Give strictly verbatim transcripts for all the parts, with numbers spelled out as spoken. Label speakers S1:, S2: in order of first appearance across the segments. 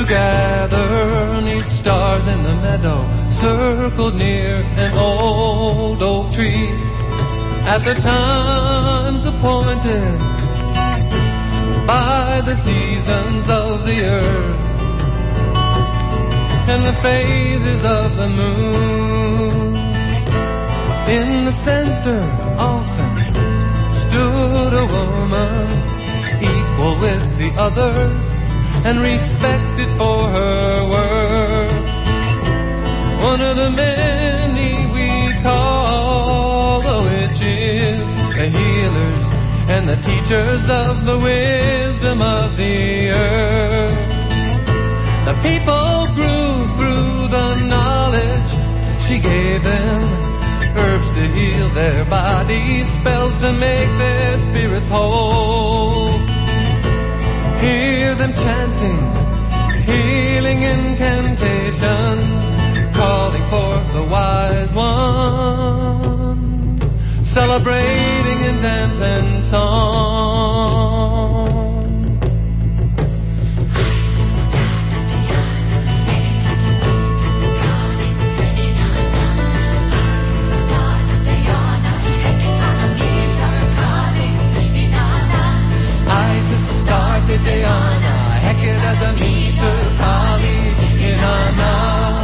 S1: gather neath stars in the meadow, circled near an old oak tree. At the times appointed by the seasons of the earth and the phases of the moon, in the center often stood a woman, equal with the others and respected for her work. One of the many we call the witches, the healers, and the teachers of the wisdom of the earth. The people grew through the knowledge she gave them, herbs to heal their bodies, spells to make their spirits whole. Hear them chanting, healing incantations, calling forth the wise one, celebrating in dance and song. Diana, Hecate, Demeter, Kali, Inanna.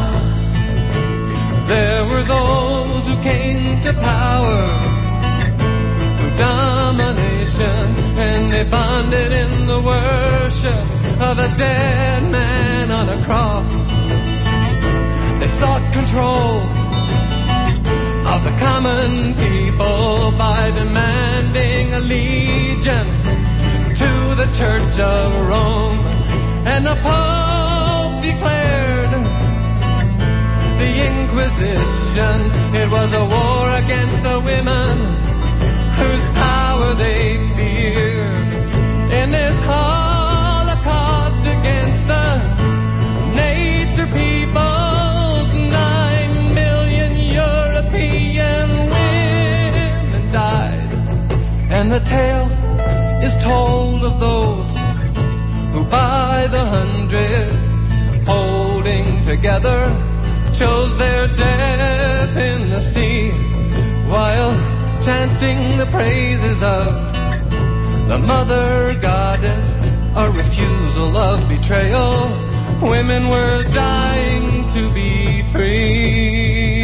S1: There were those who came to power through domination, and they bonded in the worship of a dead man on a cross. They sought control of the common people by demanding allegiance to the Church of Rome, and the Pope declared the Inquisition. It was a war against the women whose power they feared. In this holocaust against the nature peoples, nine million European women died, and the tale is told of those who by the hundreds, holding together, chose their death in the sea, while chanting the praises of the mother goddess, a refusal of betrayal. Women were dying to be free.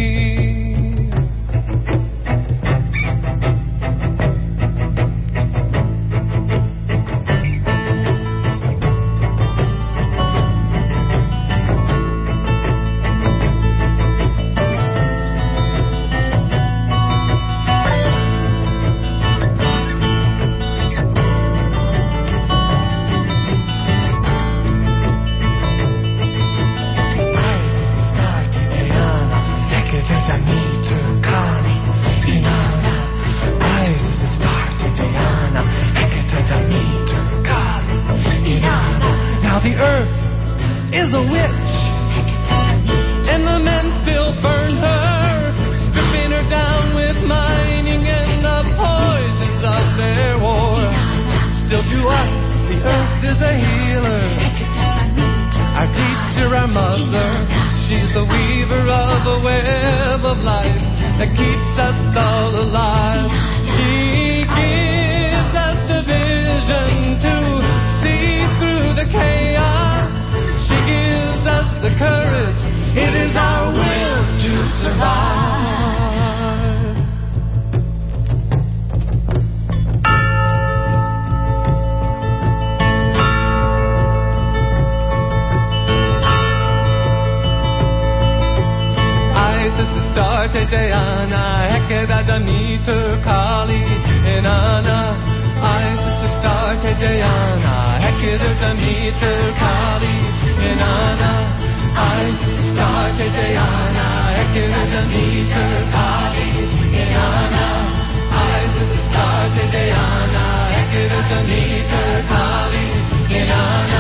S1: Diana, Hecate, Demeter, Kali, Inanna. Isis, Astarte, Diana, Hecate, Demeter, Kali, Inanna. Isis, Astarte, Diana, Hecate, Demeter, Kali, Inanna. Isis, Astarte, Diana, Hecate, Demeter, Kali, Inanna.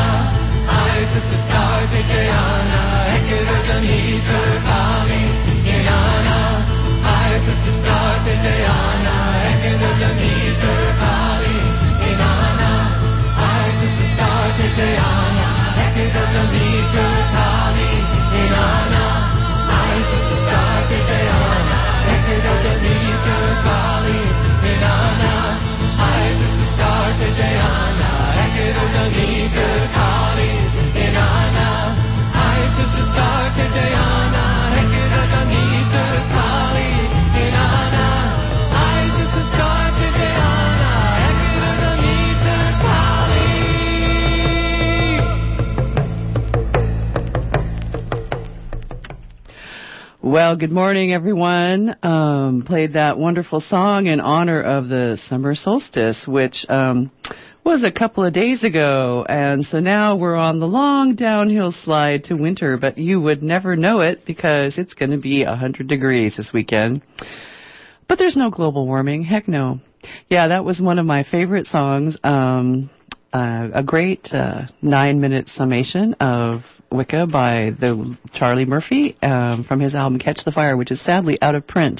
S1: Isis, Astarte, Diana, Hecate, Demeter, Kali, Inanna. Isis, Astarte, Diana, Hecate, Demeter, Kali, Inanna. Isis, Astarte, Diana, Hecate, Demeter,
S2: Well, good morning, everyone. Um, played that wonderful song in honor of the summer solstice, which um, was a couple of days ago. And so now we're on the long downhill slide to winter, but you would never know it because it's going to be one hundred degrees this weekend. But there's no global warming. Heck no. Yeah, that was one of my favorite songs. Um, uh, a great uh, nine-minute summation of Wicca by the Charlie Murphy um, from his album Catch the Fire, which is sadly out of print.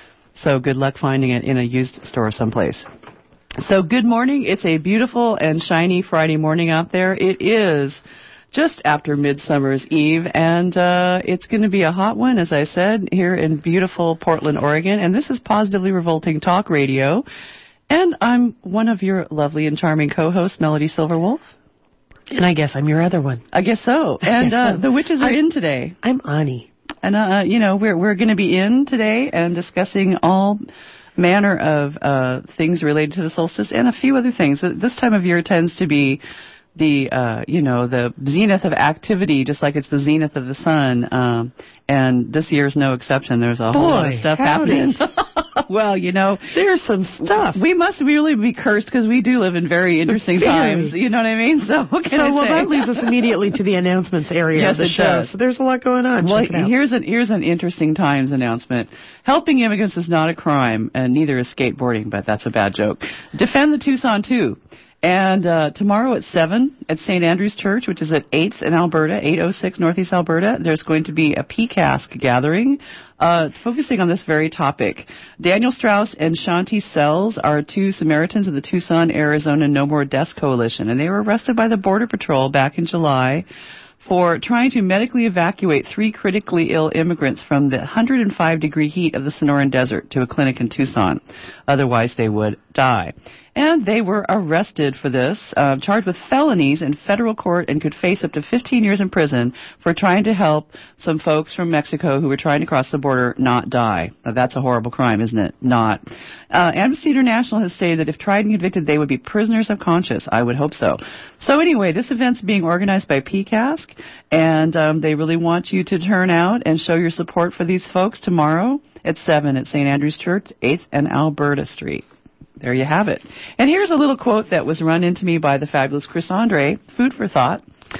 S2: So good luck finding it in a used store someplace. So good morning. It's a beautiful and shiny Friday morning out there. It is just after Midsummer's Eve, and uh, it's going to be a hot one, as I said, here in beautiful Portland, Oregon. And this is Positively Revolting Talk Radio. And I'm one of your lovely and charming co-hosts, Melody Silverwolf.
S3: And I guess I'm your other one.
S2: I guess so. And uh, the witches are
S3: I,
S2: in today.
S3: I'm Ani.
S2: And, uh, you know, we're we're going to be in today and discussing all manner of uh, things related to the solstice and a few other things. This time of year tends to be the, uh, you know, the zenith of activity, just like it's the zenith of the sun. Um, and this year's no exception. There's a
S3: Boy,
S2: whole lot of stuff
S3: howdy.
S2: happening. Well, you know,
S3: there's some stuff.
S2: We must really be cursed because we do live in very interesting
S3: very.
S2: times. You know what I mean? So what can
S3: so,
S2: I
S3: well,
S2: say?
S3: that leads us immediately to the announcements area
S2: yes,
S3: of the
S2: it
S3: show.
S2: Does.
S3: So there's a lot going on.
S2: Well,
S3: Check it out.
S2: here's an here's an interesting times announcement. Helping immigrants is not a crime, and neither is skateboarding, but that's a bad joke. Defend the Tucson too. And uh, tomorrow at seven at Saint Andrew's Church, which is at eighth in Alberta, eight oh six Northeast Alberta, there's going to be a P C A S C gathering uh, focusing on this very topic. Daniel Strauss and Shanti Sells are two Samaritans of the Tucson, Arizona No More Deaths Coalition, and they were arrested by the Border Patrol back in July for trying to medically evacuate three critically ill immigrants from the one hundred five degree heat of the Sonoran Desert to a clinic in Tucson. Otherwise, they would die. And they were arrested for this, uh, charged with felonies in federal court, and could face up to fifteen years in prison for trying to help some folks from Mexico who were trying to cross the border not die. Now, that's a horrible crime, isn't it? Not. Uh, Amnesty International has stated that if tried and convicted, they would be prisoners of conscience. I would hope so. So anyway, this event's being organized by P C A S C, and um, they really want you to turn out and show your support for these folks tomorrow at seven at Saint Andrew's Church, eighth and Alberta Street. There you have it. And here's a little quote that was run into me by the fabulous Chris Andre, food for thought,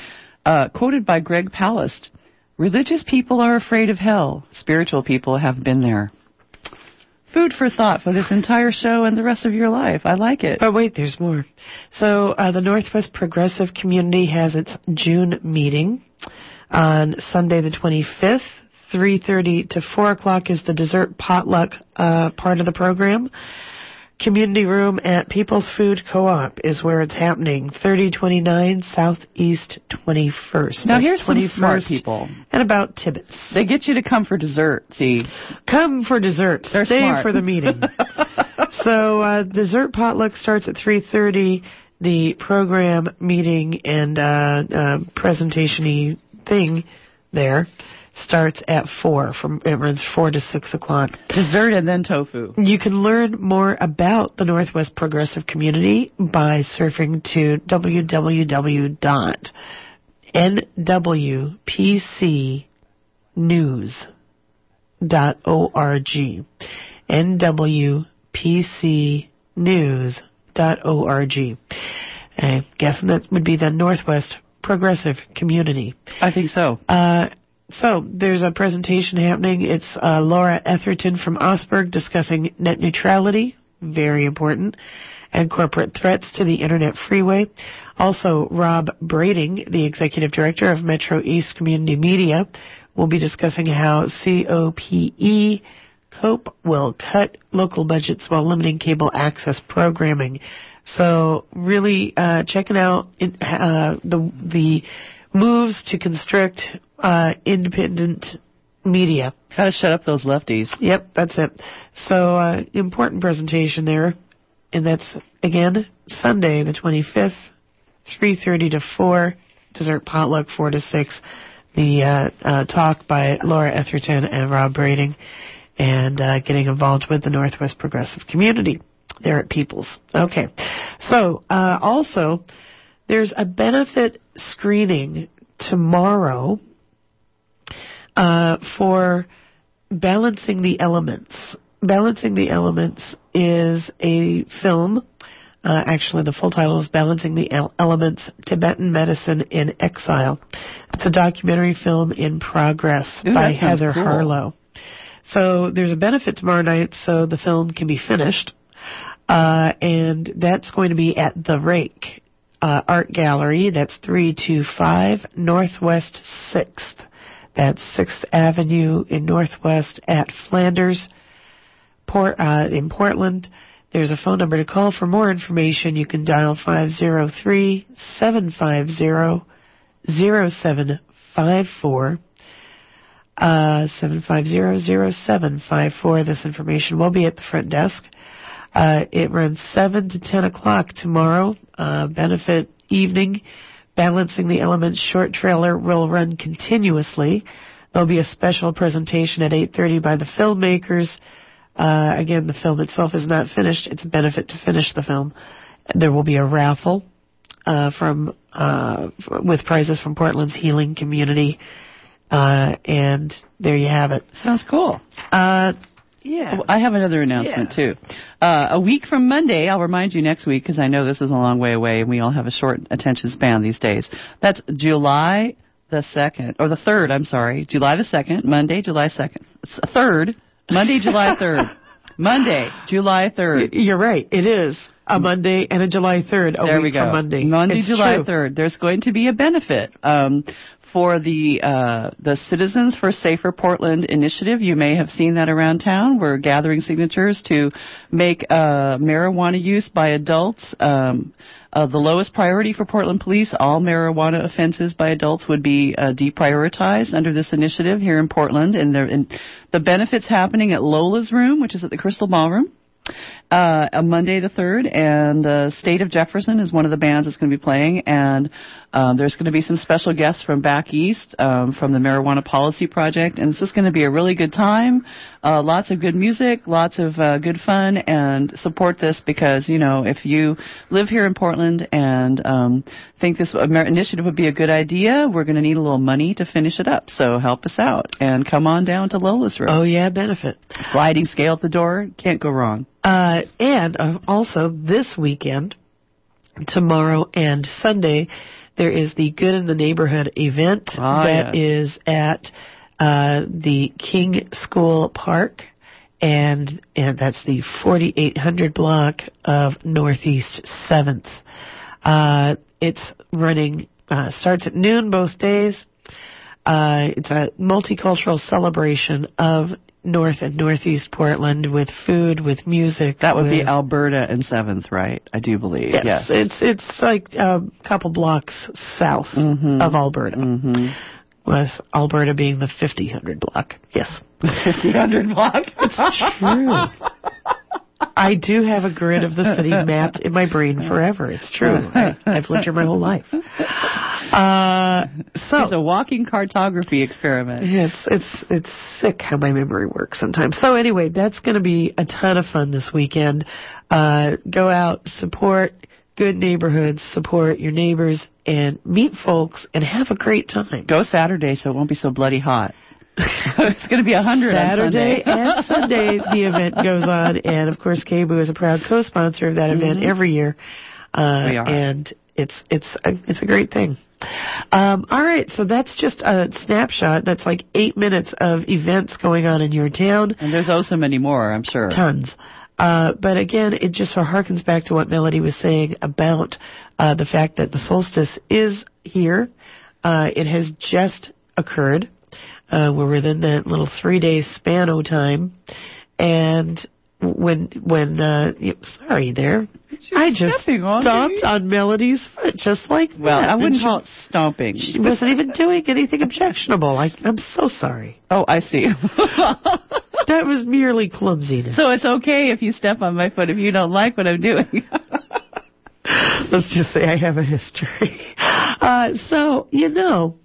S2: uh, quoted by Greg Palast. Religious people are afraid of hell. Spiritual people have been there. Food for thought for this entire show and the rest of your life. I like it.
S3: But wait, there's more. So uh, the Northwest Progressive Community has its June meeting on Sunday the twenty-fifth. three thirty to four o'clock is the dessert potluck uh, part of the program. Community room at People's Food Co-op is where it's happening. thirty twenty-nine Southeast twenty-first.
S2: Now
S3: That's
S2: here's some smart
S3: twenty-first
S2: people.
S3: And about Tibbetts.
S2: They get you to come for dessert, see.
S3: Come for dessert.
S2: They're
S3: Stay
S2: smart.
S3: for the meeting. So uh, dessert potluck starts at three thirty. The program meeting and uh, uh, presentation-y thing there starts at four. From it runs four to six o'clock.
S2: Dessert and then tofu.
S3: You can learn more about the Northwest Progressive Community by surfing to w w w dot n w p c news dot org. n w p c news dot org. I'm guessing that would be the Northwest Progressive Community.
S2: I think so.
S3: Uh, So there's a presentation happening. It's uh, Laura Etherton from Osberg discussing net neutrality, very important, and corporate threats to the Internet freeway. Also, Rob Brading, the Executive Director of Metro East Community Media, will be discussing how C O P E, COPE, will cut local budgets while limiting cable access programming. So really uh, checking out in, uh, the the moves to constrict uh, independent media.
S2: Gotta shut up those lefties.
S3: Yep, that's it. So, uh, important presentation there. And that's, again, Sunday the twenty-fifth, three thirty to four, dessert potluck four to six. The uh, uh, talk by Laura Etherton and Rob Brading, and uh, getting involved with the Northwest Progressive Community there at Peoples. Okay. So, uh, also, there's a benefit screening tomorrow uh, for Balancing the Elements. Balancing the Elements is a film. Uh, actually, the full title is Balancing the El- Elements, Tibetan Medicine in Exile. It's a documentary film in progress
S2: Ooh,
S3: by
S2: that sounds
S3: Heather
S2: cool.
S3: Harlow. So there's a benefit tomorrow night so the film can be finished. Uh, and that's going to be at The Rake uh, Art Gallery. That's three two five Northwest sixth. That's sixth Avenue in Northwest at Flanders Port, uh, in Portland. There's a phone number to call for more information. You can dial five oh three, seven five zero, zero seven five four. Uh, seven five zero, zero seven five four. This information will be at the front desk. Uh, it runs seven to ten o'clock tomorrow. Uh, benefit evening. Balancing the Elements short trailer will run continuously. There'll be a special presentation at eight thirty by the filmmakers. Uh, again, the film itself is not finished. It's a benefit to finish the film. There will be a raffle, uh, from, uh, with prizes from Portland's Healing Community. Uh, and there you have it.
S2: Sounds cool.
S3: Uh, yeah.
S2: Oh, I have another announcement,
S3: Yeah.
S2: too. Uh, a week from Monday, I'll remind you next week, because I know this is a long way away, and we all have a short attention span these days. That's July the second, or the third, I'm sorry. July the second, Monday, July second. third, Monday, July third. Monday, July third.
S3: You're right. It is a Monday and a July third. A
S2: there
S3: week
S2: we go.
S3: from Monday.
S2: Monday,
S3: It's
S2: July
S3: true.
S2: third. There's going to be a benefit um, for the uh, the Citizens for Safer Portland initiative. You may have seen that around town. We're gathering signatures to make uh, marijuana use by adults um, uh, the lowest priority for Portland police. All marijuana offenses by adults would be uh, deprioritized under this initiative here in Portland. And, there, and the benefits happening at Lola's Room, which is at the Crystal Ballroom. Uh, on Monday the third, and uh, State of Jefferson is one of the bands that's going to be playing, and um, there's going to be some special guests from back east, um, from the Marijuana Policy Project, and it's just going to be a really good time. Uh, lots of good music, lots of uh, good fun, and support this because, you know, if you live here in Portland and um, think this initiative would be a good idea, we're going to need a little money to finish it up, so help us out, and come on down to Lola's Room.
S3: Oh, yeah, benefit.
S2: Sliding scale at the door, can't go wrong.
S3: Uh, and uh, also this weekend, tomorrow and Sunday, there is the Good in the Neighborhood event
S2: Ah,
S3: that
S2: yes.
S3: is at uh, the King School Park, and and that's the forty-eight hundred block of Northeast seventh. Uh, it's running, uh, starts at noon both days. Uh, it's a multicultural celebration of North and Northeast Portland with food, with music.
S2: That would
S3: with,
S2: be Alberta and seventh, right? I do believe.
S3: Yes,
S2: Yes.
S3: it's it's like a couple blocks south
S2: Mhm.
S3: of Alberta.
S2: Mm-hmm.
S3: With Alberta being the fifty hundred block. Yes.
S2: fifty hundred block.
S3: It's true. I do have a grid of the city mapped in my brain forever. It's true. I, I've lived here my whole life. Uh, so
S2: It's a walking cartography experiment.
S3: It's it's it's sick how my memory works sometimes. So anyway, that's going to be a ton of fun this weekend. Uh, go out, support good neighborhoods, support your neighbors, and meet folks, and have a great time.
S2: Go Saturday so it won't be so bloody hot. It's going to be a hundred
S3: Saturday
S2: on Sunday.
S3: and Sunday the event goes on, and of course K B O is a proud co-sponsor of that event
S2: Mm-hmm.
S3: every year. Uh,
S2: We are.
S3: And it's it's a, it's a great thing. Um, all right, so that's just a snapshot. That's like eight minutes of events going on in your town.
S2: And there's oh so many more, I'm sure.
S3: Tons. Uh, but again, it just harkens back to what Melody was saying about uh, the fact that the solstice is here. Uh, it has just occurred. Uh, we're within that little three-day span of time. And when, when, uh, you, sorry there. I just
S2: stepping on
S3: stomped
S2: me.
S3: on Melody's foot just like that.
S2: Well, I
S3: And
S2: wouldn't
S3: she-
S2: call it stomping.
S3: She wasn't even doing anything objectionable. I, I'm so sorry.
S2: Oh, I see.
S3: That was merely clumsiness.
S2: So it's okay if you step on my foot if you don't like what I'm doing.
S3: Let's just say I have a history. Uh, so, you know,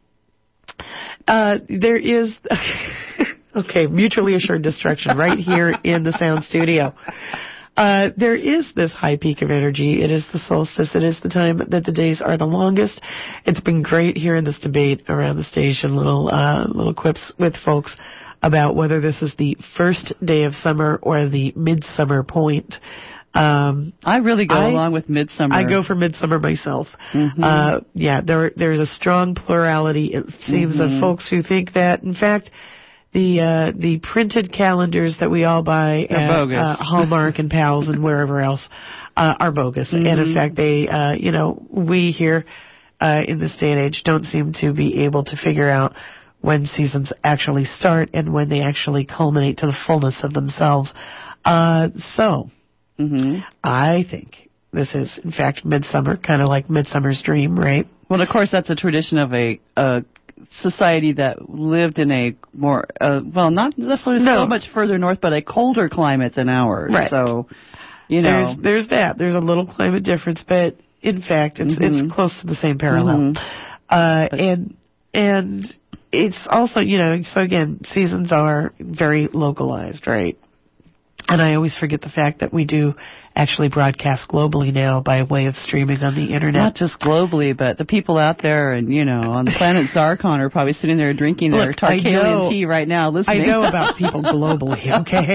S3: uh, there is, okay, mutually assured destruction right here in the sound studio. Uh, there is this high peak of energy. It is the solstice. It is the time that the days are the longest. It's been great hearing this debate around the station, little, uh, little quips with folks. about whether this is the first day of summer or the midsummer point. Um,
S2: I really go
S3: I,
S2: along with midsummer.
S3: I go for midsummer myself. Mm-hmm. Uh, yeah, there there's a strong plurality, it seems, mm-hmm. of folks who think that. In fact, the uh, the printed calendars that we all buy
S2: They're
S3: at
S2: bogus.
S3: Uh, Hallmark and Pals and wherever else uh, are bogus. Mm-hmm. And in fact, they, uh, you know, we here uh, in this day and age don't seem to be able to figure out when seasons actually start and when they actually culminate to the fullness of themselves. Uh, so. Mm-hmm. I think this is, in fact, midsummer, kind of like Midsummer's Dream, right?
S2: Well, of course, that's a tradition of a, a society that lived in a more, uh, well, not necessarily
S3: no.
S2: so much further north, but a colder climate than ours.
S3: Right.
S2: So, you know.
S3: There's, there's that. There's a little climate difference, but in fact, it's mm-hmm. it's close to the same parallel. Mm-hmm. Uh, and and it's also, you know, so again, seasons are very localized, right? And I always forget the fact that we do actually broadcast globally now by way of streaming on the internet.
S2: Not just globally, but the people out there and, you know, on the planet Zarkon are probably sitting there drinking their
S3: Look,
S2: Tarkalian tea right now listening.
S3: I know about people globally, okay?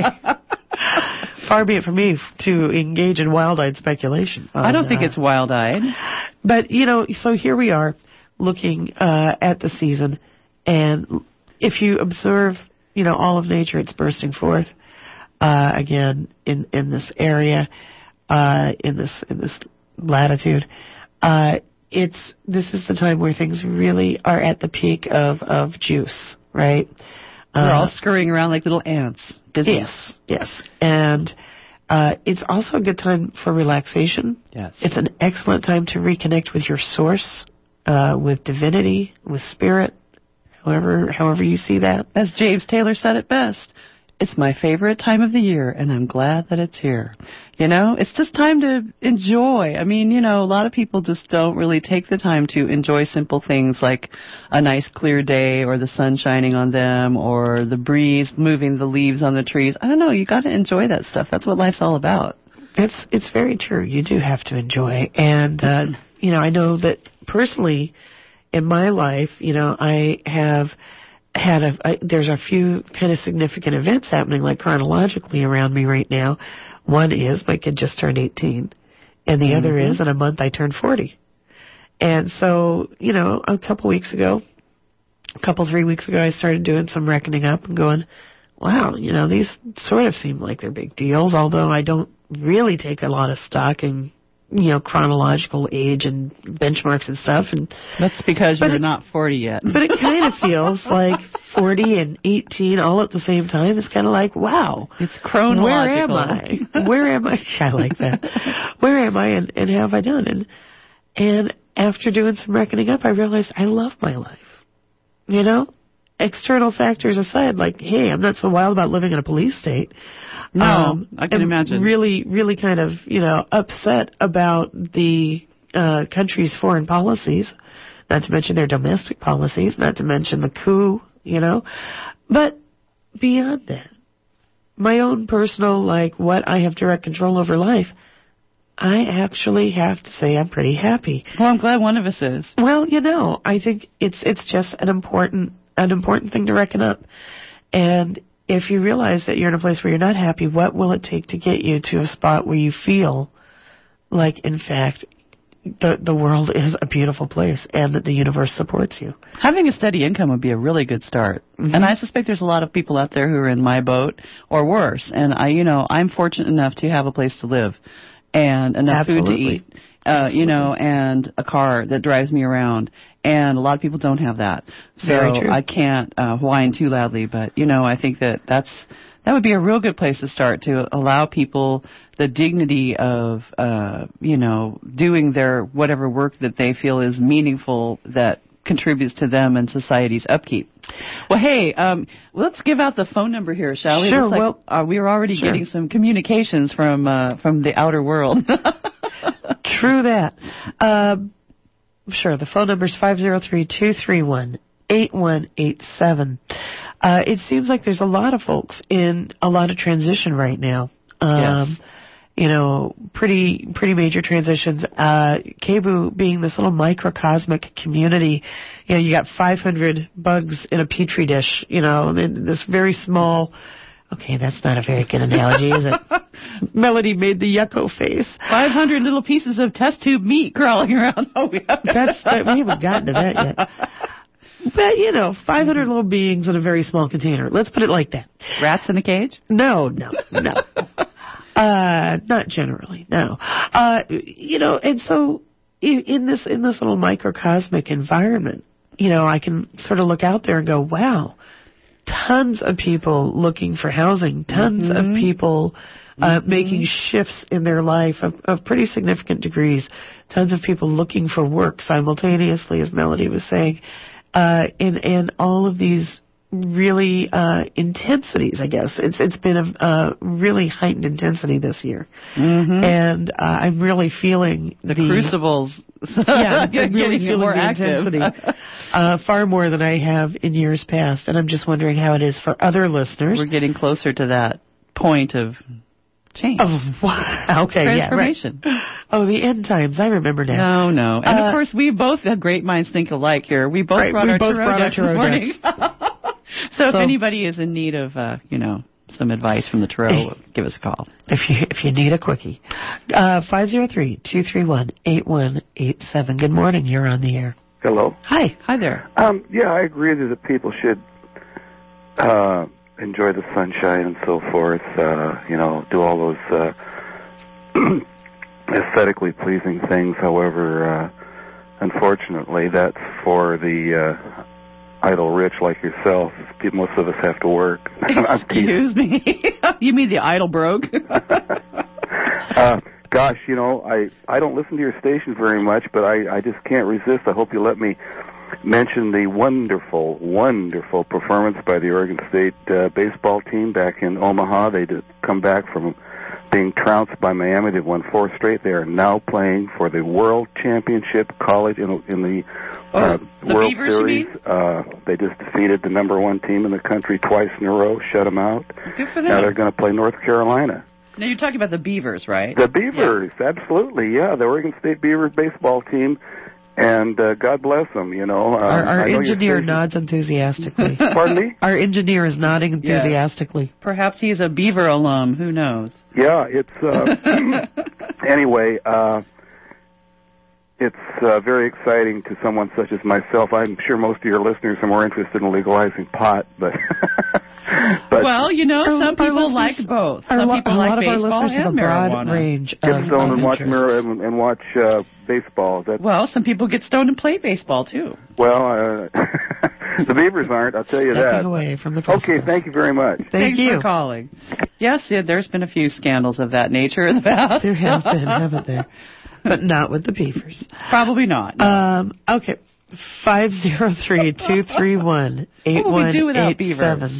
S3: Far be it from me to engage in wild-eyed speculation. On,
S2: I don't think
S3: uh,
S2: it's wild-eyed.
S3: But, you know, so here we are looking uh, at the season, and if you observe, you know, all of nature, it's bursting forth. Uh, again, in, in this area, uh, in this, in this latitude, uh, it's, this is the time where things really are at the peak of, of juice, right?
S2: They're
S3: uh,
S2: all scurrying around like little ants. Busy.
S3: Yes, yes. And, uh, it's also a good time for relaxation.
S2: Yes.
S3: It's an excellent time to reconnect with your source, uh, with divinity, with spirit, however, however you see that.
S2: As James Taylor said it best. It's my favorite time of the year, and I'm glad that it's here. You know, it's just time to enjoy. I mean, you know, a lot of people just don't really take the time to enjoy simple things like a nice clear day or the sun shining on them or the breeze moving the leaves on the trees. I don't know. You got to enjoy that stuff. That's what life's all about.
S3: It's it's very true. You do have to enjoy. And, uh, you know, I know that personally in my life, you know, I have had a, a there's a few kind of significant events happening like chronologically around me right now. One is my kid just turned eighteen, and the mm-hmm. other is in a month I turned forty. And so, you know, a couple weeks ago, a couple three weeks ago, I started doing some reckoning up and going, wow, you know, these sort of seem like they're big deals, although I don't really take a lot of stock in, you know, chronological age and benchmarks and stuff. And
S2: that's because you're
S3: it,
S2: not forty yet.
S3: But it kind of feels like forty and eighteen all at the same time. It's kind of like, wow.
S2: It's chronological.
S3: Where am I? Where am I? I like that. Where am I and, and have I done? And, and after doing some reckoning up, I realized I love my life. You know? External factors aside, like, hey, I'm not so wild about living in a police state.
S2: No,
S3: um,
S2: I can
S3: I'm
S2: imagine.
S3: Really, really kind of, you know, upset about the uh, country's foreign policies, not to mention their domestic policies, not to mention the coup, you know. But beyond that, my own personal, like, what I have direct control over life, I actually have to say I'm pretty happy.
S2: Well, I'm glad one of us is.
S3: Well, you know, I think it's it's just an important an important thing to reckon up. And if you realize that you're in a place where you're not happy, what will it take to get you to a spot where you feel like, in fact, the the world is a beautiful place and that the universe supports you?
S2: Having a steady income would be a really good start. Mm-hmm. And I suspect there's a lot of people out there who are in my boat or worse. And I, you know, I'm fortunate enough to have a place to live and enough
S3: Absolutely.
S2: food to eat, uh, you know, and a car that drives me around. And a lot of people don't have that. So I can't uh, whine too loudly. But, you know, I think that that's that would be a real good place to start, to allow people the dignity of, uh, you know, doing their whatever work that they feel is meaningful that contributes to them and society's upkeep. Well, hey, um, let's give out the phone number here, shall we?
S3: Sure.
S2: Like,
S3: well,
S2: uh, we were already
S3: sure.
S2: getting some communications from uh, from the outer world.
S3: True that. Uh, Sure. The phone number is five oh three, two three one, eight one eight seven. Uh, it seems like there's a lot of folks in a lot of transition right now. Um,
S2: yes.
S3: you know, pretty pretty major transitions. Uh, Cebu being this little microcosmic community, you know, you got five hundred bugs in a petri dish, you know, this very small. Okay, that's not a very good analogy, is it? Melody made the yucko face.
S2: five hundred little pieces of test tube meat crawling around. Oh, we haven't.
S3: That's, that, we haven't gotten to that yet. But, you know, five hundred little beings in a very small container. Let's put it like that.
S2: Rats in a cage?
S3: No, no, no. uh, not generally, no. Uh, you know, and so in, in this in this little microcosmic environment, you know, I can sort of look out there and go, wow, tons of people looking for housing, tons mm-hmm. of people uh, mm-hmm. making shifts in their life of, of pretty significant degrees, tons of people looking for work simultaneously, as Melody was saying, uh, and, and all of these really uh, intensities, I guess. It's It's been a, a really heightened intensity this year.
S2: Mm-hmm.
S3: And uh, I'm really feeling
S2: the, the
S3: crucibles. Yeah, I'm really feeling more the active. intensity uh, far more than I have in years past. And I'm just wondering how it is for other listeners.
S2: We're getting closer to that point of change.
S3: Of what? Okay,
S2: transformation.
S3: Yeah, right. Oh, the end times. I remember now.
S2: No, no. And uh, of course, we both have great minds think alike here. We both
S3: right,
S2: brought
S3: we
S2: our
S3: both
S2: tarot
S3: brought
S2: decks
S3: our
S2: this morning. so,
S3: so
S2: if anybody is in need of, uh, you know, some advice from the tarot, give us a call.
S3: If you if you need a quickie. Uh, five oh three, two three one, eight one eight seven. Good morning. You're on the air.
S4: Hello.
S3: Hi.
S2: Hi there.
S4: Um, yeah, I agree that people should uh, enjoy the sunshine and so forth, uh, you know, do all those uh, aesthetically pleasing things. However, uh, unfortunately, that's for the uh, idle rich like yourself. Most of us have to work.
S2: Excuse me? You mean the idle broke?
S4: uh, gosh, you know, I, I don't listen to your station very much, but I, I just can't resist. I hope you let me mention the wonderful, wonderful performance by the Oregon State uh, baseball team back in Omaha. They did come back from being trounced by Miami. They've won four straight. They are now playing for the World Championship College in, in the,
S2: oh,
S4: uh,
S2: the
S4: World
S2: Beavers,
S4: Series. Uh, they just defeated the number one team in the country twice in a row, shut them out.
S2: Good for them.
S4: Now they're going to play North Carolina.
S2: Now you're talking about the Beavers, right?
S4: The Beavers, yeah. Absolutely, yeah. The Oregon State Beavers baseball team. And uh, God bless them, you know. Um,
S3: our our
S4: know
S3: engineer nods enthusiastically.
S4: Pardon me?
S3: Our engineer is nodding enthusiastically.
S2: Yeah. Perhaps he's a Beaver alum. Who knows?
S4: Yeah, it's... Uh, anyway, uh, it's uh, very exciting to someone such as myself. I'm sure most of your listeners are more interested in legalizing pot, but... but
S2: well, you know,
S3: our,
S2: some people like both. Some
S3: lo-
S2: people
S3: a
S2: like
S3: lot
S2: baseball
S3: of our listeners
S2: and
S3: have a broad
S2: marijuana.
S3: range
S4: Get
S3: of,
S4: stoned
S3: of
S4: and watch,
S3: interests.
S4: mir- and, and watch uh, baseball. That's,
S2: well, some people get stoned and play baseball, too.
S4: Well, uh, the Beavers aren't, I'll tell you
S3: Stepping
S4: that.
S3: away from the precipice.
S4: Okay, thank you very much.
S3: Thank
S2: Thanks
S3: you.
S2: for calling. Yes, yeah, there's been a few scandals of that nature in the past.
S3: There have been, haven't there? But not with the Beavers.
S2: Probably not. No.
S3: Um, okay. five oh three, two three one, eight one eight seven.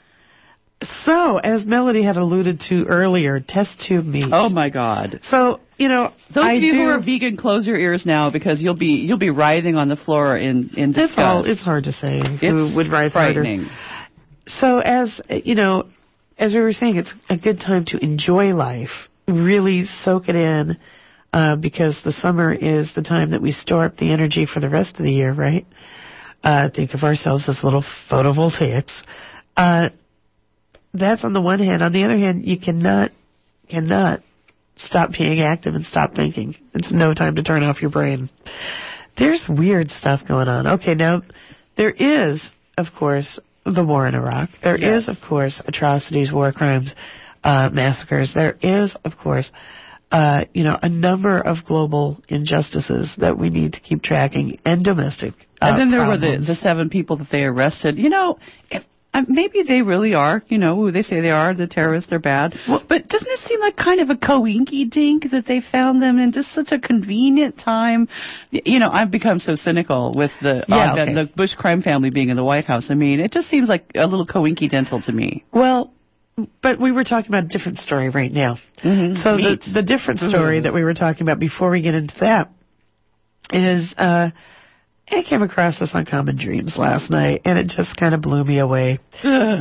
S3: So, as Melody had alluded to earlier, test tube meat.
S2: Oh my God!
S3: So, you know,
S2: those
S3: I
S2: of you
S3: do,
S2: who are vegan, close your ears now because you'll be you'll be writhing on the floor in in disgust.
S3: It's all. It's hard to say
S2: it's
S3: who would writhe
S2: frightening.
S3: harder. So, as you know, as we were saying, it's a good time to enjoy life, really soak it in, uh, because the summer is the time that we store up the energy for the rest of the year, right? Uh, think of ourselves as little photovoltaics. Uh, That's on the one hand. On the other hand, you cannot cannot stop being active and stop thinking. It's no time to turn off your brain. There's weird stuff going on. Okay, now, there is, of course, the war in Iraq. There
S2: yes.
S3: is, of course, atrocities, war crimes, uh, massacres. There is, of course, uh, you know, a number of global injustices that we need to keep tracking, and domestic uh,
S2: And then there
S3: problems.
S2: were the, the seven people that they arrested. You know, if Uh, maybe they really are, you know, who they say they are, the terrorists, they're bad. Well, but doesn't it seem like kind of a coinky-dink that they found them in just such a convenient time? You know, I've become so cynical with the
S3: yeah,
S2: uh,
S3: okay.
S2: the Bush crime family being in the White House. I mean, it just seems like a little coinky-dental to me.
S3: Well, but we were talking about a different story right now.
S2: Mm-hmm.
S3: So the,
S2: Meat.
S3: the different story mm-hmm. that we were talking about before we get into that is... Uh, I came across this on Common Dreams last night, and it just kind of blew me away.
S2: Ugh.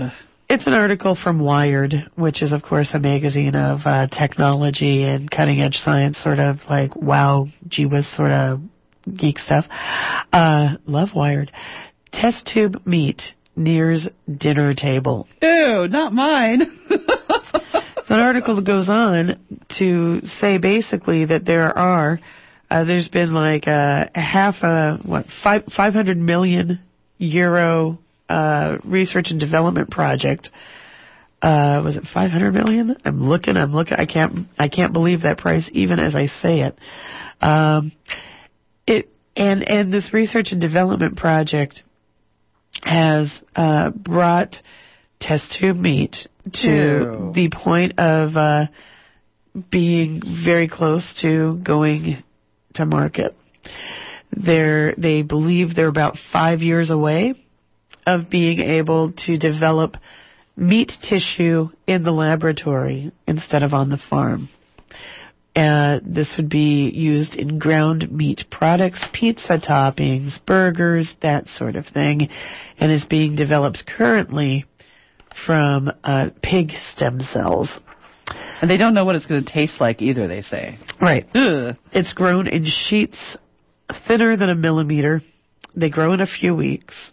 S3: It's an article from Wired, which is, of course, a magazine of uh, technology and cutting-edge science, sort of like wow, gee whiz sort of geek stuff. Uh, love Wired. Test tube meat nears dinner table.
S2: Ew, not mine.
S3: It's an article that goes on to say basically that there are, uh, there's been like a half a, what, five, 500 million euro uh, research and development project. Uh, was it five hundred million? I'm looking, I'm looking, I can't, I can't believe that price even as I say it. Um, it, and, and this research and development project has, uh, brought test tube meat to
S2: Ew.
S3: the point of, uh, being very close to going to market. They're, they believe they're about five years away of being able to develop meat tissue in the laboratory instead of on the farm. Uh, this would be used in ground meat products, pizza toppings, burgers, that sort of thing, and is being developed currently from uh, pig stem cells.
S2: And they don't know what it's going to taste like either, they say.
S3: Right.
S2: Ugh.
S3: It's grown in sheets thinner than a millimeter. They grow in a few weeks.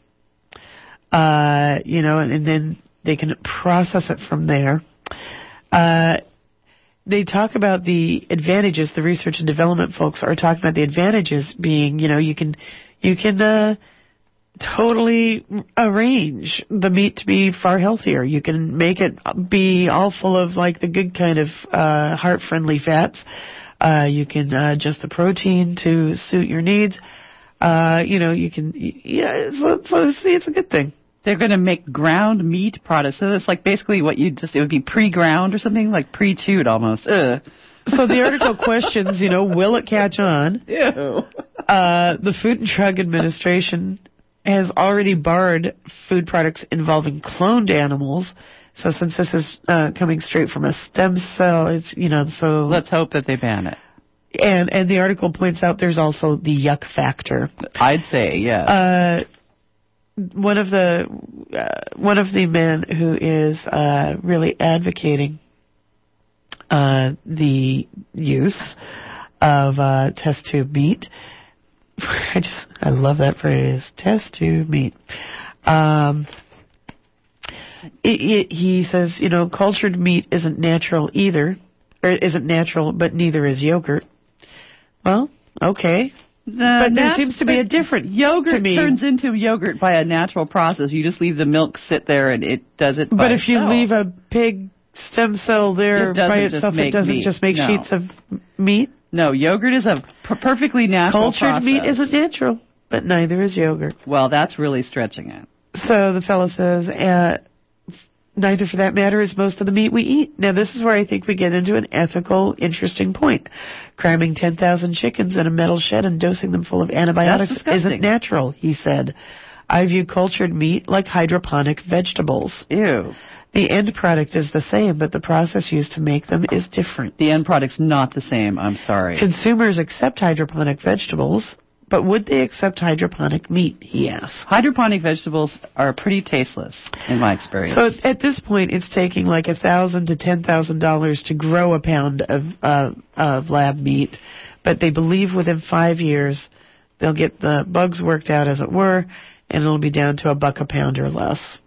S3: Uh, you know, and, and then they can process it from there. Uh, they talk about the advantages. The research and development folks are talking about the advantages being, you know, you can, you can, uh, totally arrange the meat to be far healthier. You can make it be all full of like the good kind of, uh, heart-friendly fats. Uh, you can, uh, adjust the protein to suit your needs. Uh, you know, you can, yeah, so, so see, it's a good thing.
S2: They're going to make ground meat products. So it's like basically what you just, it would be pre-ground or something, like pre-chewed almost. Ugh.
S3: So the article questions, you know, will it catch on?
S2: Ew.
S3: Uh, the Food and Drug Administration has already barred food products involving cloned animals. So since this is uh, coming straight from a stem cell, it's, you know, so...
S2: Let's hope that they ban it.
S3: And and the article points out there's also the yuck factor.
S2: I'd say, yeah.
S3: Uh, one of the uh, one of the men who is uh, really advocating uh, the use of uh, test tube meat. I just I love that phrase, test tube meat. Um, it, it, he says, you know, cultured meat isn't natural either, or isn't natural, but neither is yogurt. Well, okay.
S2: The
S3: but there
S2: nat-
S3: seems to be a different
S2: yogurt
S3: to me.
S2: turns into yogurt by a natural process. You just leave the milk sit there and it does it.
S3: But
S2: by
S3: if you
S2: itself.
S3: leave a pig stem cell there
S2: It doesn't
S3: by
S2: just
S3: itself, it
S2: make
S3: doesn't
S2: meat.
S3: just make
S2: No.
S3: sheets of meat.
S2: No, yogurt is a per- perfectly natural
S3: Cultured
S2: process.
S3: meat isn't natural, but neither is yogurt.
S2: Well, that's really stretching it.
S3: So the fellow says, uh, neither for that matter is most of the meat we eat. Now this is where I think we get into an ethical, interesting point. Cramming ten thousand chickens in a metal shed and dosing them full of antibiotics
S2: disgusting.
S3: isn't natural, he said. I view cultured meat like hydroponic vegetables.
S2: Ew.
S3: The end product is the same, but the process used to make them is different.
S2: The end product's not the same. I'm sorry.
S3: Consumers accept hydroponic vegetables, but would they accept hydroponic meat, he asked.
S2: Hydroponic vegetables are pretty tasteless, in my experience.
S3: So at this point, it's taking like a thousand to ten thousand dollars to grow a pound of uh, of lab meat, but they believe within five years they'll get the bugs worked out, as it were, and it'll be down to a buck a pound or less.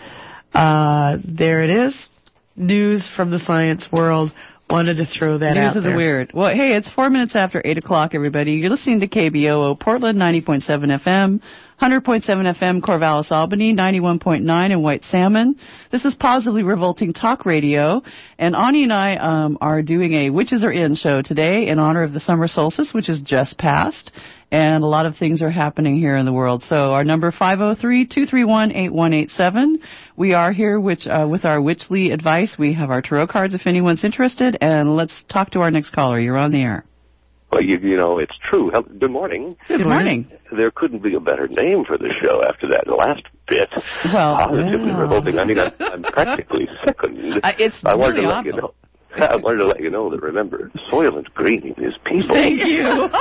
S3: Uh, there it is. News from the science world. Wanted to throw that
S2: News
S3: out
S2: of the
S3: there.
S2: weird. Well, hey, it's four minutes after eight o'clock, everybody. You're listening to K B O O Portland, ninety point seven F M, one hundred point seven F M Corvallis, Albany, ninety-one point nine in White Salmon. This is Positively Revolting Talk Radio, and Ani and I um, are doing a Witches Are In show today in honor of the summer solstice, which is just passed, and a lot of things are happening here in the world. So our number five oh three, two three one, eight one eight seven. We are here which, uh, with our Witchly advice. We have our tarot cards if anyone's interested, and let's talk to our next caller. You're on the air.
S5: Well, you, you know, it's true. Hel- Good morning.
S2: Good morning.
S5: There couldn't be a better name for the show after that last bit.
S2: Well,
S5: Positively
S3: wow.
S5: revolting. I mean, I'm, I'm practically sickened.
S2: Uh, it's
S5: I wanted
S2: really
S5: to let you
S2: awful.
S5: know. I wanted to let you know that, remember, Soylent Green is people.
S2: Thank you.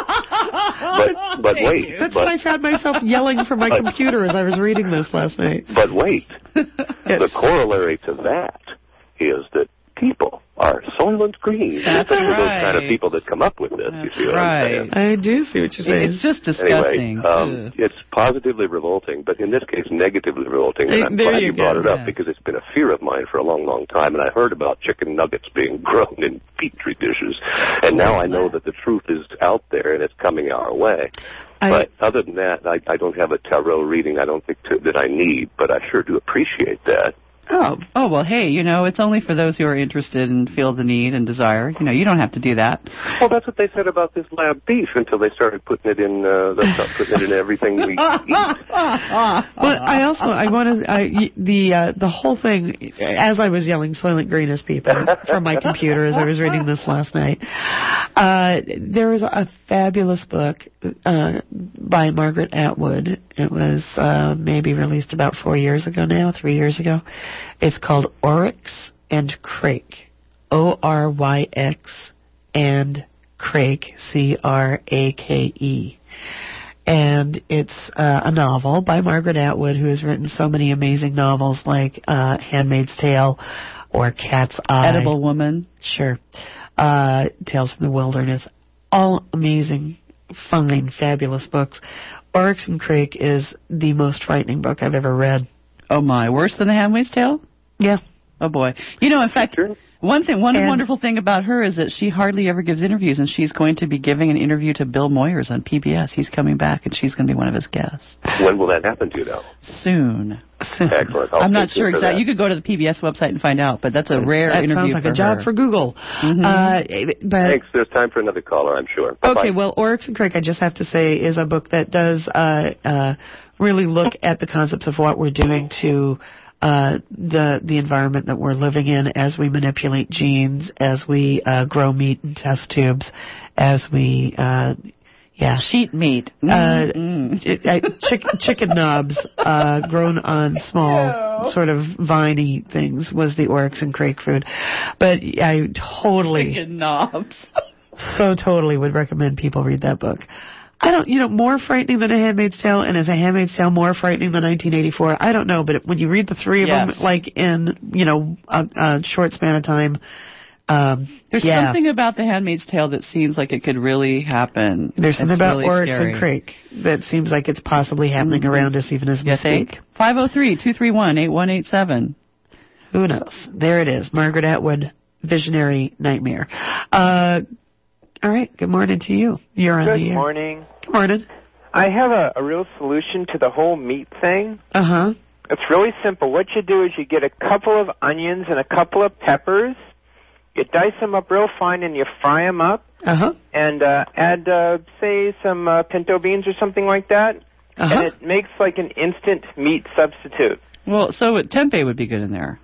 S5: But, but
S2: Thank
S5: wait.
S2: you.
S3: That's
S5: but,
S3: what I found myself yelling from my computer as I was reading this last night.
S5: But wait.
S3: Yes.
S5: The corollary to that is that people are Soylent Green.
S2: That's
S5: Those
S2: right.
S5: kind of people that come up with this.
S2: That's
S5: you see what
S2: right.
S5: I'm saying?
S3: I do see what you're saying.
S2: It's just disgusting.
S5: Anyway, um, it's positively revolting, but in this case, negatively revolting. And I'm
S3: There
S5: glad
S3: you
S5: you
S3: go.
S5: brought it up
S2: Yes.
S5: because it's been a fear of mine for a long, long time. And I heard about chicken nuggets being grown in petri dishes, and now I know that the truth is out there and it's coming our way.
S3: I-
S5: But other than that, I, I don't have a tarot reading. I don't think to, that I need, but I sure do appreciate that.
S3: Oh,
S2: Oh, well, hey, you know, it's only for those who are interested and feel the need and desire. You know, you don't have to do that.
S5: Well, that's what they said about this lab beef until they started putting it in. Uh, they started putting it in everything we eat.
S3: well, I also I want to I, the uh, the whole thing as I was yelling Soylent Green as people from my computer as I was reading this last night. Uh, there was a fabulous book uh, by Margaret Atwood. It was uh, maybe released about four years ago now, three years ago. It's called Oryx and Crake, O R Y X and Crake, C R A K E. And it's uh, a novel by Margaret Atwood, who has written so many amazing novels like uh, Handmaid's Tale or Cat's Eye.
S2: Edible Woman.
S3: Sure. Uh, Tales from the Wilderness. All amazing, fine, fabulous books. Oryx and Crake is the most frightening book I've ever read.
S2: Oh, my. Worse than The Handmaid's Tale?
S3: Yeah.
S2: Oh, boy. You know, in fact,
S5: Sure.
S2: one thing, one
S3: And-
S2: wonderful thing about her is that she hardly ever gives interviews, and she's going to be giving an interview to Bill Moyers on P B S. He's coming back, and she's going to be one of his guests
S5: When will that happen to you now?
S2: soon.
S5: Excellent. I'll
S2: I'm not
S5: stay
S2: sure
S5: tuned for
S2: exactly.
S5: that.
S2: You could go to the P B S website and find out, but that's a rare
S3: That
S2: interview
S3: sounds like
S2: for
S3: a job
S2: her.
S3: for Google.
S2: Mhm.
S3: Uh, but
S5: Thanks. There's time for another caller, I'm sure. Bye-bye.
S3: Okay, well, Oryx and Crake, I just have to say, is a book that does uh, uh, really look at the concepts of what we're doing to uh, the the environment that we're living in as we manipulate genes, as we uh, grow meat in test tubes, as we, uh, yeah.
S2: Sheet meat.
S3: Uh,
S2: Mm-mm.
S3: ch- uh, chick- chicken knobs uh, grown on small sort of viney things was the Oryx and Crake food. But I totally...
S2: Chicken knobs.
S3: so totally would recommend people read that book. I don't, you know, more frightening than A Handmaid's Tale, and is A Handmaid's Tale more frightening than nineteen eighty-four? I don't know, but when you read the three of
S2: Yes.
S3: them, like in, you know, a, a short span of time, um,
S2: There's
S3: yeah.
S2: something about The Handmaid's Tale that seems like it could really happen.
S3: There's something
S2: It's
S3: about
S2: really
S3: Oryx
S2: scary.
S3: and Crake that seems like it's possibly happening
S2: Mhm.
S3: around us even as we
S2: You
S3: speak.
S2: think? five oh three, two three one, eight one eight seven.
S3: Who knows? There it is. Margaret Atwood, Visionary Nightmare. Uh, all right. Good morning to you. You're on
S6: Good
S3: the air.
S6: morning.
S3: Good morning.
S6: I have a, a real solution to the whole meat thing.
S3: Uh-huh.
S6: It's really simple. What you do is you get a couple of onions and a couple of peppers. You dice them up real fine and you fry them up.
S3: Uh-huh.
S6: And uh, add, uh, say, some uh, pinto beans or something like that.
S3: Uh-huh.
S6: And it makes like an instant meat substitute.
S2: Well, so tempeh would be good in there.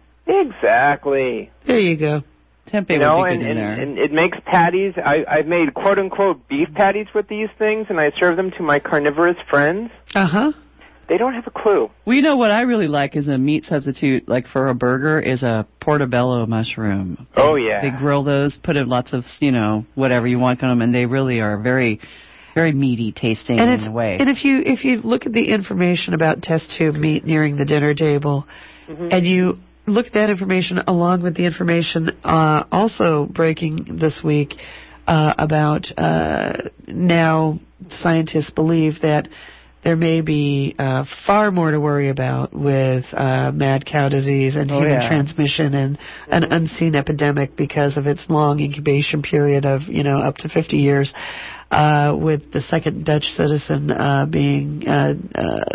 S6: Exactly.
S3: There you go.
S2: Tempeh
S6: You know,
S2: would be
S6: and,
S2: good in
S6: and,
S2: there.
S6: and it makes patties. I, I've made quote-unquote beef patties with these things, and I serve them to my carnivorous friends.
S3: Uh-huh.
S6: They don't have a clue.
S2: Well, you know what I really like is a meat substitute, like for a burger, is a portobello mushroom. They,
S6: Oh, yeah.
S2: They grill those, put in lots of, you know, whatever you want on them, and they really are very, very meaty tasting
S3: And
S2: in
S3: it's
S2: a way.
S3: and if you if you look at the information about test tube meat nearing the dinner table,
S6: Mm-hmm.
S3: and you look at that information along with the information uh, also breaking this week uh, about uh, now scientists believe that there may be uh, far more to worry about with uh, mad cow disease and
S2: Oh,
S3: human
S2: yeah.
S3: transmission and an unseen epidemic because of its long incubation period of, you know, up to fifty years, uh, with the second Dutch citizen uh, being uh, uh,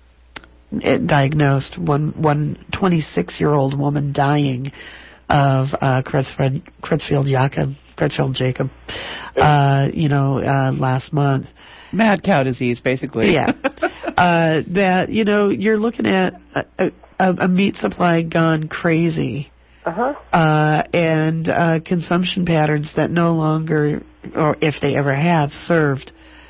S3: diagnosed, one one twenty-six-year-old woman dying of uh, Creutzfeldt, Creutzfeldt Jakob, Creutzfeldt Jacob, uh, you know, uh, last month.
S2: Mad cow disease, basically.
S3: Yeah. uh, that, you know, you're looking at a, a, a meat supply gone crazy.
S6: Uh-huh.
S3: Uh, and uh, consumption patterns that no longer, or if they ever have, served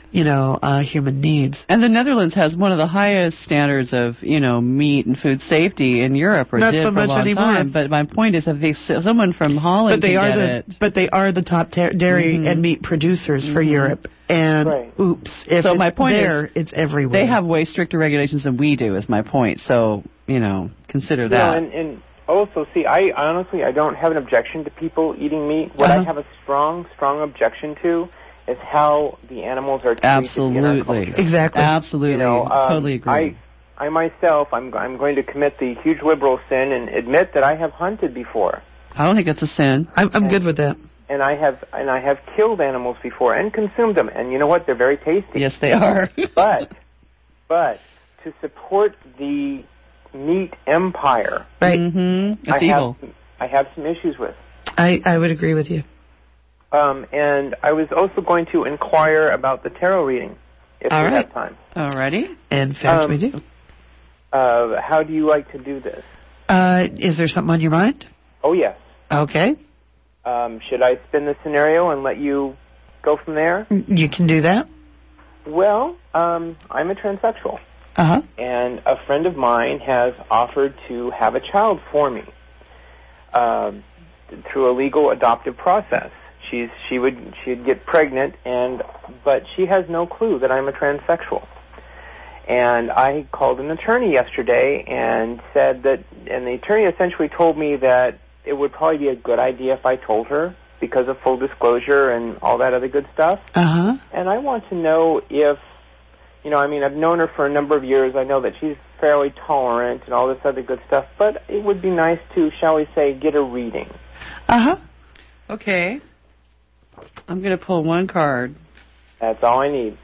S3: you know, uh, human needs.
S2: And the Netherlands has one of the highest standards of, you know, meat and food safety in Europe, or
S3: Not
S2: did
S3: so
S2: for
S3: much
S2: a long
S3: anymore.
S2: time. But my point is, if they, someone from Holland
S3: But they
S2: can
S3: are
S2: get
S3: the
S2: it,
S3: but they are the top ter- dairy
S2: Mhm.
S3: and meat producers for
S2: Mhm.
S3: Europe. And
S6: Right.
S3: oops, if
S2: So
S3: it's
S2: my point
S3: there,
S2: is,
S3: it's everywhere.
S2: they have way stricter regulations than we do. Is my point. So you know, consider
S6: You
S2: that.
S6: know, and, and also, see, I honestly, I don't have an objection to people eating meat. What
S3: Uh-huh.
S6: I have a strong, strong objection to is how the animals are treated in our
S2: Absolutely.
S6: culture.
S3: Exactly.
S2: Absolutely.
S6: You know, um,
S2: totally agree.
S6: I, I myself, I'm, I'm going to commit the huge liberal sin and admit that I have hunted before,
S2: I don't think that's a sin.
S3: I'm, I'm good with that.
S6: and I have, and I have killed animals before and consumed them. And you know what? They're very tasty.
S2: Yes, they are.
S6: But, but to support the meat empire,
S3: Right.
S2: Mm-hmm. It's
S6: I
S2: evil.
S6: have, I have some issues with.
S3: I, I would agree with you.
S6: Um, and I was also going to inquire about the tarot reading, if
S3: All
S6: we
S3: right.
S6: have time.
S2: Alrighty.
S3: In fact,
S6: Um,
S3: we do.
S6: Uh, how do you like to do this?
S3: Uh, is there something on your mind?
S6: Oh, yes.
S3: Okay.
S6: Um, should I spin the scenario and let you go from there?
S3: You can do that.
S6: Well, um, I'm a transsexual,
S3: Uh-huh.
S6: and a friend of mine has offered to have a child for me um, through a legal adoptive process. She's she would she'd get pregnant, and but she has no clue that I'm a transsexual. And I called an attorney yesterday and said that, and the attorney essentially told me that it would probably be a good idea if I told her because of full disclosure and all that other good stuff.
S3: Uh-huh.
S6: And I want to know if, you know, I mean, I've known her for a number of years. I know that she's fairly tolerant and all this other good stuff, but it would be nice to, shall we say, get a reading.
S3: Uh-huh.
S2: Okay. I'm going to pull one card.
S6: That's all I need.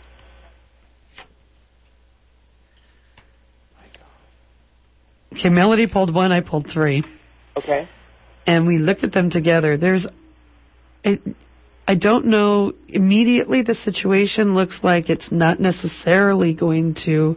S3: Okay, Melody pulled one, I pulled three.
S6: Okay.
S3: And we looked at them together. There's, I, I don't know, immediately the situation looks like it's not necessarily going to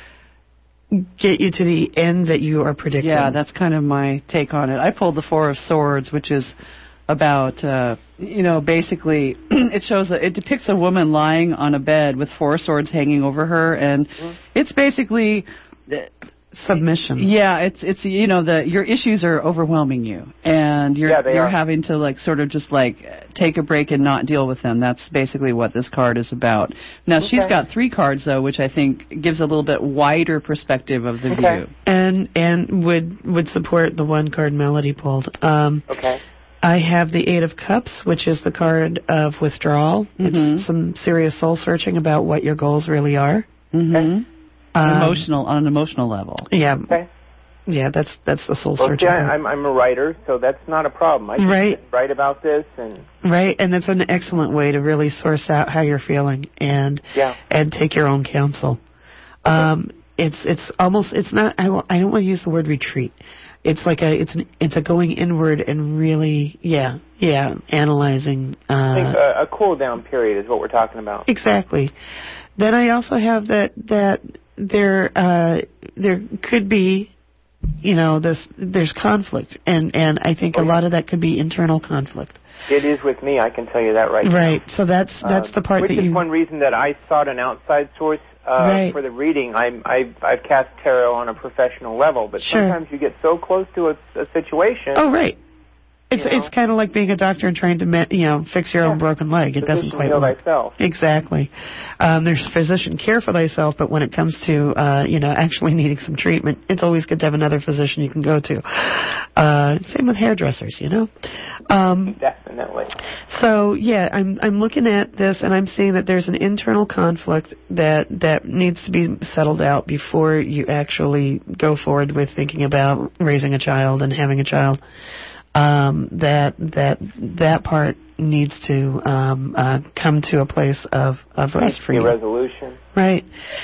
S3: get you to the end that you are predicting.
S2: Yeah, that's kind of my take on it. I pulled the Four of Swords, which is about, uh, you know, basically it shows, a, it depicts a woman lying on a bed with four swords hanging over her, and mm-hmm. it's basically... Uh,
S3: submission.
S2: Yeah, it's it's you know the your issues are overwhelming you, and you're
S6: yeah, they
S2: you're
S6: are.
S2: having to like sort of just like take a break and not deal with them. That's basically what this card is about. Now
S6: okay.
S2: she's got three cards though, which I think gives a little bit wider perspective of the
S6: okay.
S2: view.
S3: And and would would support the one card Melody pulled. Um,
S6: okay.
S3: I have the Eight of Cups, which is the card of withdrawal.
S2: Mm-hmm.
S3: It's some serious soul searching about what your goals really are.
S2: Mm-hmm.
S6: Okay.
S2: Um, emotional on an emotional level.
S3: Yeah.
S6: Okay.
S3: Yeah, that's that's the soul
S6: well,
S3: searching.
S6: See, I, I'm I'm a writer, so that's not a problem. I can
S3: right.
S6: write about this and
S3: right, and that's an excellent way to really source out how you're feeling and
S6: yeah.
S3: and take your own counsel.
S6: Okay.
S3: Um, it's it's almost it's not. I, I don't want to use the word retreat. It's like a it's an it's a going inward and really yeah yeah analyzing. Uh,
S6: I think a, a cool down period is what we're talking about.
S3: Exactly. Then I also have that that. There, uh, there could be, you know, this. There's conflict, and and I think
S6: oh,
S3: a
S6: yeah.
S3: lot of that could be internal conflict.
S6: It is with me. I can tell you that right.
S3: Right.
S6: now.
S3: So that's that's
S6: um,
S3: the part
S6: which
S3: that
S6: is
S3: you.
S6: one reason that I sought an outside source uh,
S3: right.
S6: for the reading. I'm I've, I've cast tarot on a professional level, but
S3: sure.
S6: sometimes you get so close to a, a situation.
S3: Oh right. It's
S6: you know?
S3: it's kind of like being a doctor and trying to me- you know fix your
S6: yeah.
S3: own broken leg. It
S6: Physician
S3: doesn't quite
S6: heal
S3: work.
S6: thyself.
S3: Exactly. Um, there's physician care for thyself, but when it comes to uh, you know actually needing some treatment, it's always good to have another physician you can go to. Uh, same with hairdressers, you know. Um,
S6: Definitely.
S3: So yeah, I'm I'm looking at this and I'm seeing that there's an internal conflict that that needs to be settled out before you actually go forward with thinking about raising a child and having a child. Um, that that that part needs to um, uh, come to a place of, of rest for you.
S6: Resolution.
S3: Right.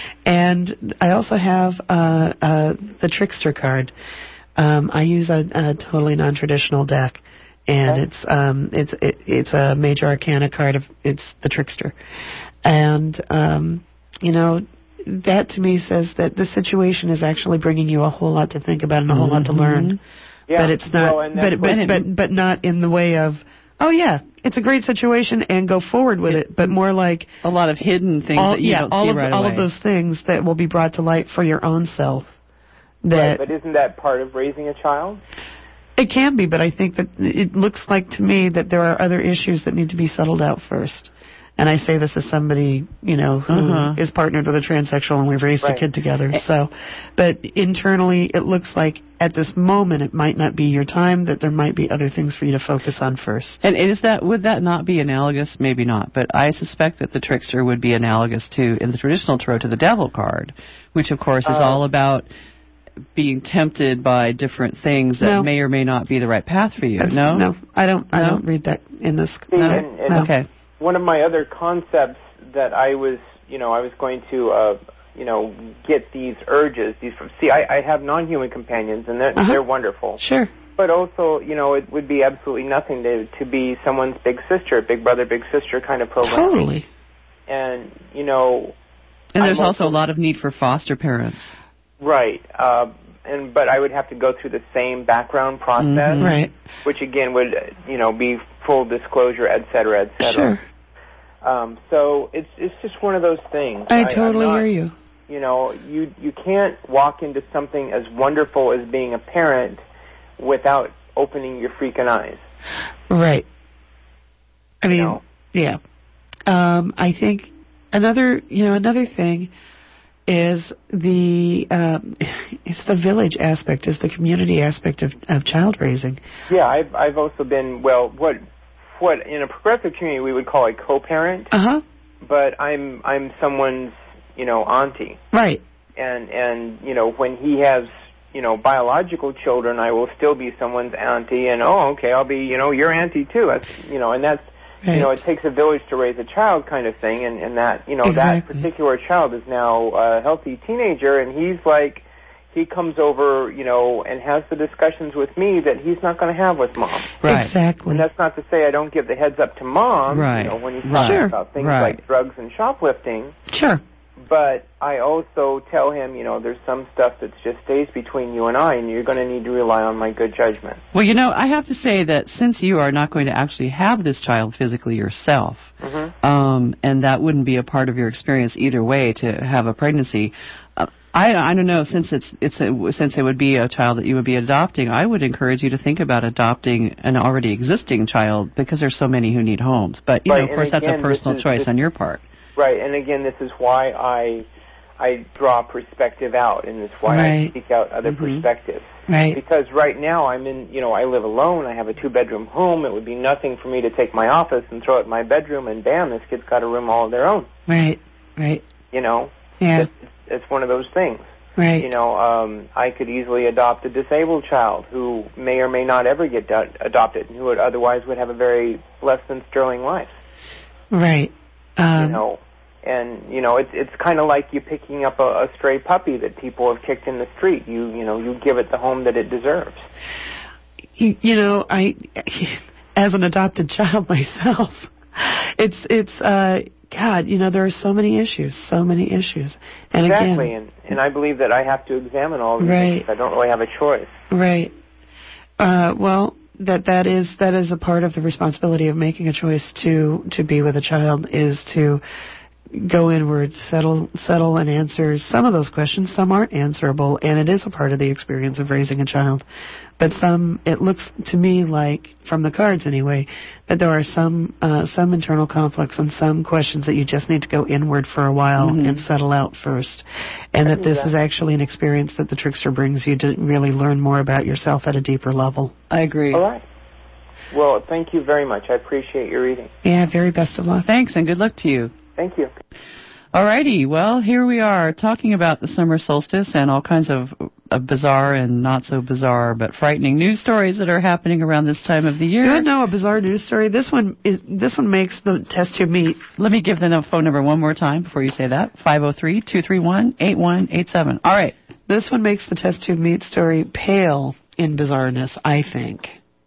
S3: And I also have uh, uh, the Trickster card. Um, I use a, a totally non-traditional deck, and
S6: okay.
S3: it's um, it's it, it's a major arcana card of it's the Trickster, and um, you know. That to me says that the situation is actually bringing you a whole lot to think about and a whole mm-hmm. lot to learn.
S6: Yeah.
S3: But it's not.
S6: Well,
S3: but, but but but not in the way of Oh, yeah. It's a great situation and go forward with it, but more like...
S2: A lot of hidden things
S3: all,
S2: that you
S3: yeah,
S2: don't
S3: all
S2: see
S3: of,
S2: right
S3: all
S2: away.
S3: of those things that will be brought to light for your own self. That
S6: Right, but isn't that part of raising a child?
S3: It can be, but I think that it looks like to me that there are other issues that need to be settled out first. And I say this as somebody, you know, who
S2: Uh-huh.
S3: is partnered with a transsexual and we've raised
S6: Right.
S3: a kid together. So, but internally, it looks like at this moment it might not be your time, that there might be other things for you to focus on first.
S2: And is that would that not be analogous? Maybe not, but I suspect that the trickster would be analogous to, in the traditional tarot, to the devil card, which of course is
S6: Uh,
S2: all about being tempted by different things that
S3: No.
S2: may or may not be the right path for you.
S3: That's-
S2: No,
S3: no, I don't. I
S2: No?
S3: don't read that in this.
S6: See,
S3: no,
S6: and- and-
S3: no.
S2: Okay.
S6: One of my other concepts that I was, you know, I was going to, uh, you know, get these urges. These from, see, I, I have non-human companions, and they're,
S3: Uh-huh.
S6: they're wonderful.
S3: Sure.
S6: But also, you know, it would be absolutely nothing to to be someone's big sister, big brother, big sister kind of program.
S3: Totally.
S6: And you know,
S2: and there's
S6: I'm
S2: also,
S6: also-
S2: a lot of need for foster parents.
S6: right. Uh, and but I would have to go through the same background process,
S2: Mhm.
S3: Right.
S6: which again would, uh, you know, be full disclosure, et cetera, et cetera.
S3: Sure.
S6: Um, so it's it's just one of those things.
S3: I
S6: I'm
S3: totally
S6: not-
S3: hear you.
S6: You know, you you can't walk into something as wonderful as being a parent without opening your freaking eyes.
S3: Right. I mean,
S6: know.
S3: yeah. Um, I think another, you know, another thing is the um, it's the village aspect, is the community aspect of, of child raising.
S6: Yeah, I've I've also been well, what what in a progressive community we would call a co-parent,
S3: Uh huh.
S6: but I'm I'm someone's, you know, auntie,
S3: Right.
S6: and and you know when he has, you know, biological children, I will still be someone's auntie, and oh, okay, I'll be, you know, your auntie too. That's, you know, and that's,
S3: Right.
S6: you know, it takes a village to raise a child kind of thing, and, and that, you know,
S3: Exactly.
S6: that particular child is now a healthy teenager, and he's like, he comes over, you know, and has the discussions with me that he's not going to have with mom.
S2: Right.
S3: Exactly.
S6: And that's not to say I don't give the heads up to mom,
S2: Right.
S6: you know, when he's
S2: Right.
S6: talking
S3: Sure.
S6: about things
S2: Right.
S6: like drugs and shoplifting.
S3: Sure.
S6: But I also tell him, you know, there's some stuff that just stays between you and I, and you're going to need to rely on my good judgment.
S2: Well, you know, I have to say that since you are not going to actually have this child physically yourself,
S6: Mm-hmm.
S2: um, and that wouldn't be a part of your experience either way to have a pregnancy. Uh, I I don't know, since it's it's a, since it would be a child that you would be adopting, I would encourage you to think about adopting an already existing child, because there's so many who need homes. But you
S6: Right,
S2: know, of
S6: and
S2: course, that's a
S6: again, this
S2: personal
S6: is-
S2: choice
S6: this-
S2: on your part.
S6: Right, and again, this is why I I draw perspective out, and it's why I
S3: Right.
S6: seek out other
S2: Mhm.
S6: perspectives.
S3: Right.
S6: Because right now I'm in, you know, I live alone. I have a two-bedroom home. It would be nothing for me to take my office and throw it in my bedroom, and bam, this kid's got a room all of their own.
S3: Right. Right.
S6: You know,
S3: Yeah.
S6: it's, it's one of those things.
S3: Right.
S6: You know, um, I could easily adopt a disabled child who may or may not ever get do- adopted, and who would otherwise would have a very less than sterling life.
S3: Right. Um,
S6: You know, and you know, it's it's kind of like you picking up a, a stray puppy that people have kicked in the street. You you know, you give it the home that it deserves.
S3: you, you know, I, as an adopted child myself, it's it's uh, God, you know, there are so many issues, so many issues, and
S6: Exactly,
S3: again,
S6: and and I believe that I have to examine all of these
S3: Right.
S6: things. I don't really have a choice.
S3: right. Uh, well, that that is that is a part of the responsibility of making a choice to to be with a child, is to go inward, settle settle and answer some of those questions. Some aren't answerable, and it is a part of the experience of raising a child. But some, it looks to me like, from the cards anyway, that there are some uh, some internal conflicts and some questions that you just need to go inward for a while
S2: Mhm.
S3: and settle out first. And that this is actually an experience that the trickster brings you to really learn more about yourself at a deeper level.
S2: I agree.
S6: All right. Well, thank you very much. I appreciate your reading.
S3: Yeah, very best of luck.
S2: Thanks, and good luck to you.
S6: Thank you.
S2: Alrighty, well, here we are talking about the summer solstice and all kinds of, of bizarre and not so bizarre but frightening news stories that are happening around this time of the year.
S3: You want to know a bizarre news story? This one is this one makes the test tube meet.
S2: Let me give the no- phone number one more time before you say that. five oh three, two three one, eight one eight seven. All right.
S3: This one makes the test tube meet story pale in bizarreness, I think.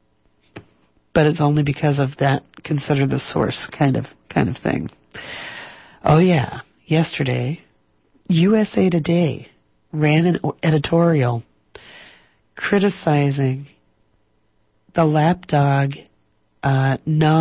S3: But it's only because of that consider the source kind of kind of thing. Oh yeah, yesterday, U S A Today ran an editorial criticizing the lapdog uh,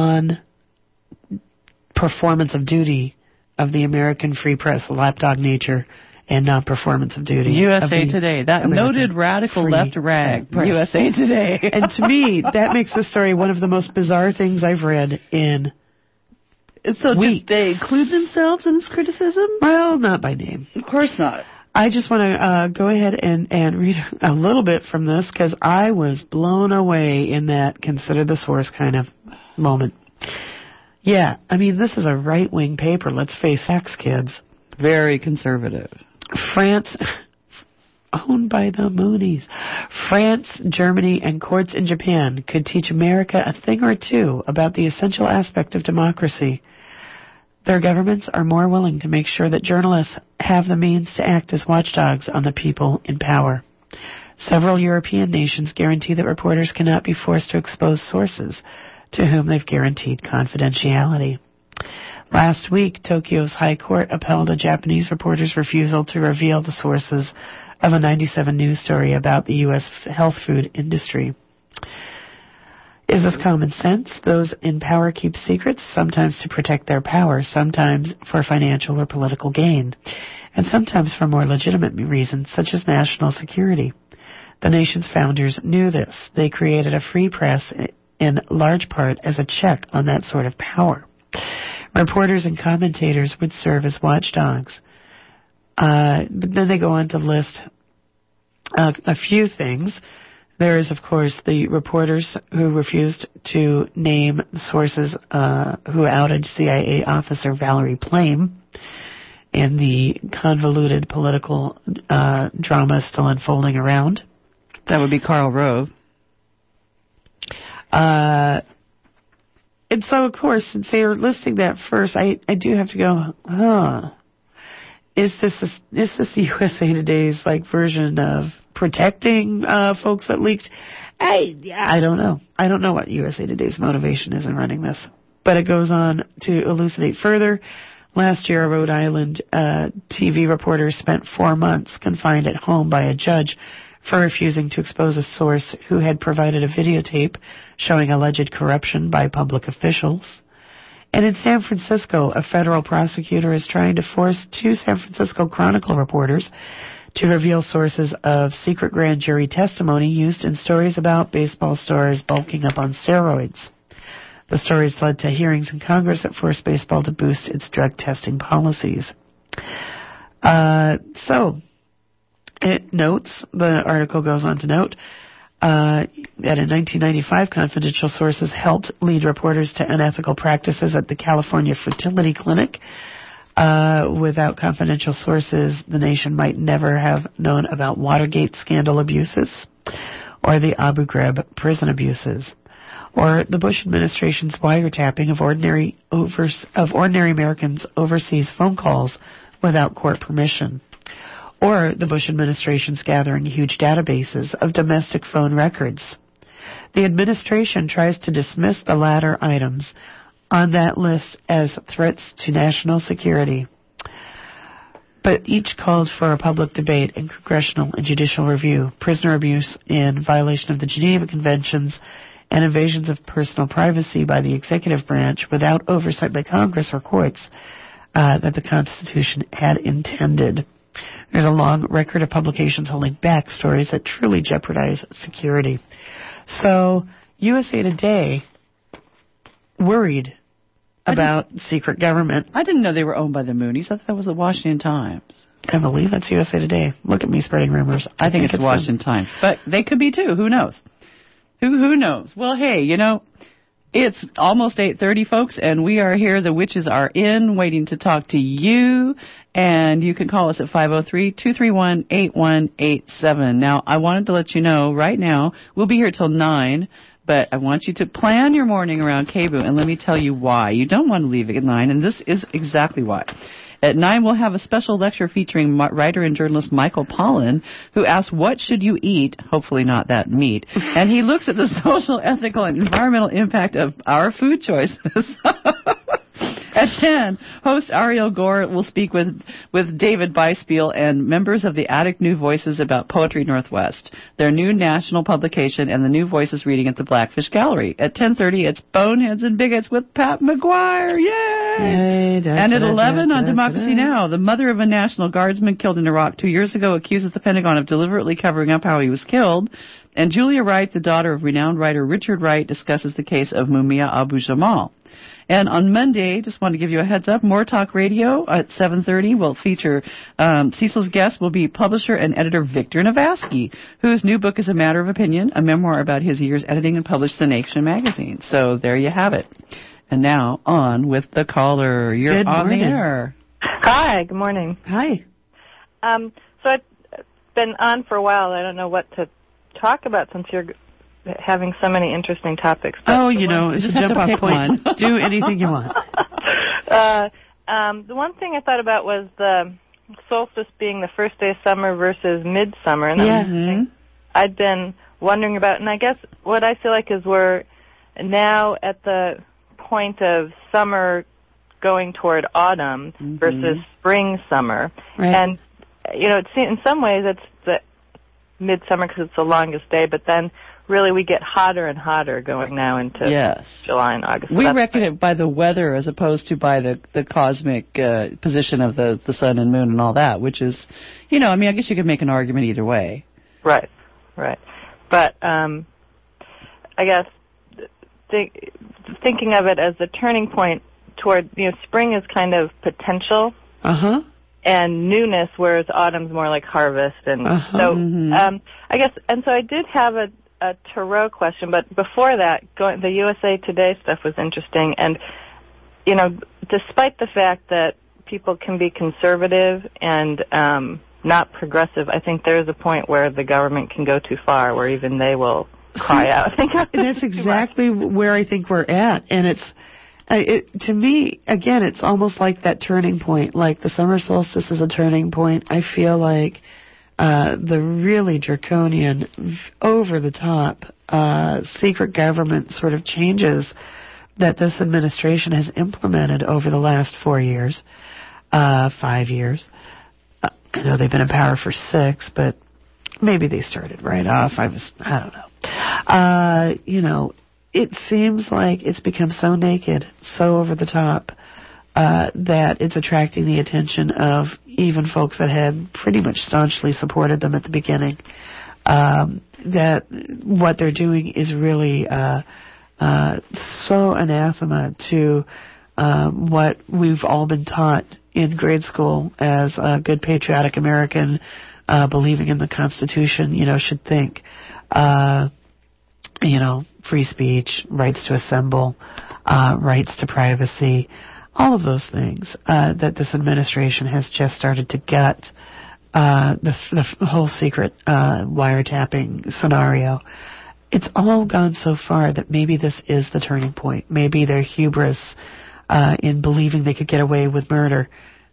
S3: non-performance of duty of the American Free Press, the lapdog nature, and non-performance of duty.
S2: U S A Today, that
S3: American
S2: noted radical left rag.
S3: Press.
S2: U S A Today.
S3: And to me, that makes this story one of the most bizarre things I've read in
S2: So
S3: weeks.
S2: did they include themselves in this criticism?
S3: Well, not by name.
S2: Of course not.
S3: I just want to uh, go ahead and, and read a little bit from this because I was blown away in that consider the source kind of moment. Yeah, I mean, this is a right-wing paper, let's face facts, kids.
S2: Very conservative.
S3: France, owned by the Moonies. France, Germany, and courts in Japan could teach America a thing or two about the essential aspect of democracy. Their governments are more willing to make sure that journalists have the means to act as watchdogs on the people in power. Several European nations guarantee that reporters cannot be forced to expose sources to whom they've guaranteed confidentiality. Last week, Tokyo's High Court upheld a Japanese reporter's refusal to reveal the sources of a ninety-seven News story about the U S health food industry. Is this common sense? Those in power keep secrets, sometimes to protect their power, sometimes for financial or political gain, and sometimes for more legitimate reasons, such as national security. The nation's founders knew this. They created a free press in large part as a check on that sort of power. Reporters and commentators would serve as watchdogs. Uh, but then they go on to list uh, a few things. There is, of course, the reporters who refused to name the sources uh, who outed C I A officer Valerie Plame in the convoluted political uh, drama still unfolding around.
S2: That would be Karl Rove.
S3: Uh, and so, of course, since they were listing that first, I, I do have to go, huh, is this a, is this the U S A Today's like version of protecting uh, folks that leaked? I I don't know. I don't know what U S A Today's motivation is in running this. But it goes on to elucidate further. Last year, a Rhode Island uh, T V reporter spent four months confined at home by a judge for refusing to expose a source who had provided a videotape showing alleged corruption by public officials. And in San Francisco, a federal prosecutor is trying to force two San Francisco Chronicle reporters to reveal sources of secret grand jury testimony used in stories about baseball stars bulking up on steroids. The stories led to hearings in Congress that forced baseball to boost its drug testing policies. Uh, so, it notes, the article goes on to note, Uh, that in nineteen ninety-five, confidential sources helped lead reporters to unethical practices at the California Fertility Clinic. Uh, without confidential sources, the nation might never have known about Watergate scandal abuses, or the Abu Ghraib prison abuses, or the Bush administration's wiretapping of ordinary overs- of ordinary Americans' overseas phone calls without court permission, or the Bush administration's gathering huge databases of domestic phone records. The administration tries to dismiss the latter items on that list as threats to national security, but each called for a public debate and congressional and judicial review. Prisoner abuse in violation of the Geneva Conventions and invasions of personal privacy by the executive branch without oversight by Congress or courts uh, that the Constitution had intended. There's a long record of publications holding back stories that truly jeopardize security. So, U S A Today worried about secret government.
S2: I didn't know they were owned by the Moonies. I thought that was the Washington Times.
S3: I believe that's U S A Today. Look at me spreading rumors.
S2: I, I think, think it's, it's Washington them. Times. But they could be too. Who knows? Who who knows? Well, hey, you know, it's almost eight thirty, folks, and we are here. The witches are in, waiting to talk to you. And you can call us at five oh three, two three one, eight one eight seven. Now, I wanted to let you know right now, we'll be here till nine, but I want you to plan your morning around K B O O, and let me tell you why. You don't want to leave at nine, and this is exactly why. At nine, we'll have a special lecture featuring writer and journalist Michael Pollan, who asks, what should you eat? Hopefully not that meat. And he looks at the social, ethical, and environmental impact of our food choices. At ten, host Ariel Gore will speak with, with David Byspiel and members of the Attic New Voices about Poetry Northwest, their new national publication, and the New Voices reading at the Blackfish Gallery. At ten thirty, it's Boneheads and Bigots with Pat McGuire. Yay! Yay da, and at da, eleven da, da, on Democracy da, da. Now, the mother of a National Guardsman killed in Iraq two years ago accuses the Pentagon of deliberately covering up how he was killed. And Julia Wright, the daughter of renowned writer Richard Wright, discusses the case of Mumia Abu-Jamal. And on Monday, just want to give you a heads up, More Talk Radio at seven thirty will feature, um, Cecil's guest will be publisher and editor Victor Navasky, whose new book is A Matter of Opinion, a memoir about his years editing and published The Nation magazine. So there you have it. And now, on with the caller. You're
S3: good
S2: on
S3: morning.
S2: the air.
S7: Hi, good morning.
S3: Hi.
S7: Um, so I've been on for a while. I don't know what to talk about since you're having so many interesting topics.
S3: Oh, you know, it's a jump off point. Do anything you want.
S7: Uh, um, the one thing I thought about was the solstice being the first day of summer versus midsummer. And that
S3: yeah.
S7: was something I'd been wondering about. And I guess what I feel like is we're now at the point of summer going toward autumn mm-hmm. versus spring summer.
S3: Right.
S7: And, you know, it's, in some ways it's the midsummer because it's the longest day, but then really we get hotter and hotter going now into
S2: yes.
S7: July and August.
S2: We
S7: so
S2: reckon it by the weather as opposed to by the, the cosmic uh, position of the, the sun and moon and all that, which is, you know, I mean, I guess you could make an argument either way.
S7: Right, right. But um, I guess th- thinking of it as a turning point toward, you know, spring is kind of potential.
S3: Uh-huh.
S7: And newness, whereas autumn's more like harvest. And
S3: uh-huh.
S7: so
S3: mm-hmm.
S7: um, I guess, and so I did have a, a Tarot question, but before that, going, the U S A Today stuff was interesting. And, you know, despite the fact that people can be conservative and um, not progressive, I think there is a point where the government can go too far, where even they will cry out.
S3: That's exactly where I think we're at. And it's, Uh, it, to me, again, it's almost like that turning point. Like the summer solstice is a turning point. I feel like uh, the really draconian, over-the-top, uh, secret government sort of changes that this administration has implemented over the last four years, uh, five years. Uh, I know they've been in power for six, but maybe they started right off. I was, I don't know. Uh, you know, it seems like it's become so naked, so over the top, uh, that it's attracting the attention of even folks that had pretty much staunchly supported them at the beginning. Um, that what they're doing is really uh, uh, so anathema to um, what we've all been taught in grade school as a good patriotic American, uh, believing in the Constitution, you know, should think. Uh, you know, free speech, rights to assemble, uh, rights to privacy, all of those things uh, that this administration has just started to gut. Uh, the, the whole secret uh, wiretapping scenario. It's all gone so far that maybe this is the turning point. Maybe their hubris uh, in believing they could get away with murder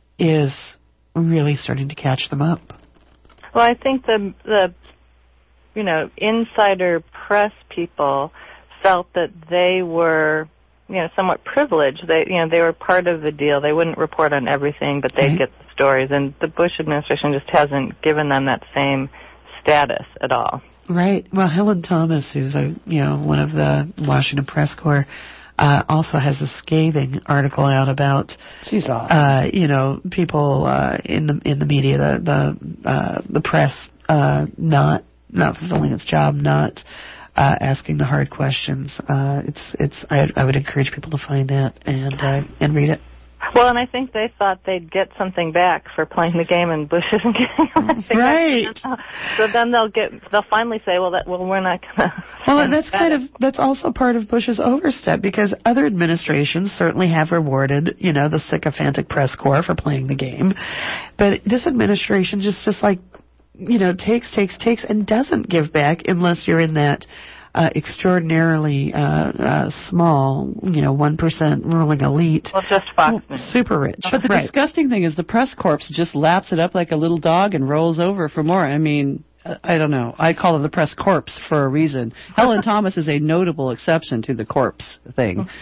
S3: is really starting to catch them up.
S7: Well, I think the the you know insider press people felt that they were, you know, somewhat privileged. They, you know, they were part of the deal. They wouldn't report on everything, but they'd right. get the stories. And the Bush administration just hasn't given them that same status at all.
S3: Right. Well, Helen Thomas, who's a, you know, one of the Washington Press Corps, uh, also has a scathing article out about,
S2: She's awesome.
S3: uh, you know, people uh, in the in the media, the the uh, the press, uh, not not fulfilling its job, not. Uh, asking the hard questions. Uh, it's it's. I, I would encourage people to find that and uh, and read it.
S7: Well, and I think they thought they'd get something back for playing the game, and Bush isn't getting anything.
S3: Right.
S7: So then they'll get. They'll finally say, "Well, that well, we're not going to."
S3: Well, that's kind of that's also part of Bush's overstep, because other administrations certainly have rewarded, you know, the sycophantic press corps for playing the game, but this administration just just like. you know, takes, takes, takes, and doesn't give back unless you're in that uh, extraordinarily uh, uh, small, you know, one percent ruling elite.
S7: Well, just Fox
S3: News. Super rich.
S2: But the
S3: right.
S2: disgusting thing is the press corps just laps it up like a little dog and rolls over for more. I mean, I don't know. I call it the press corpse for a reason. Helen Thomas is a notable exception to the corpse thing.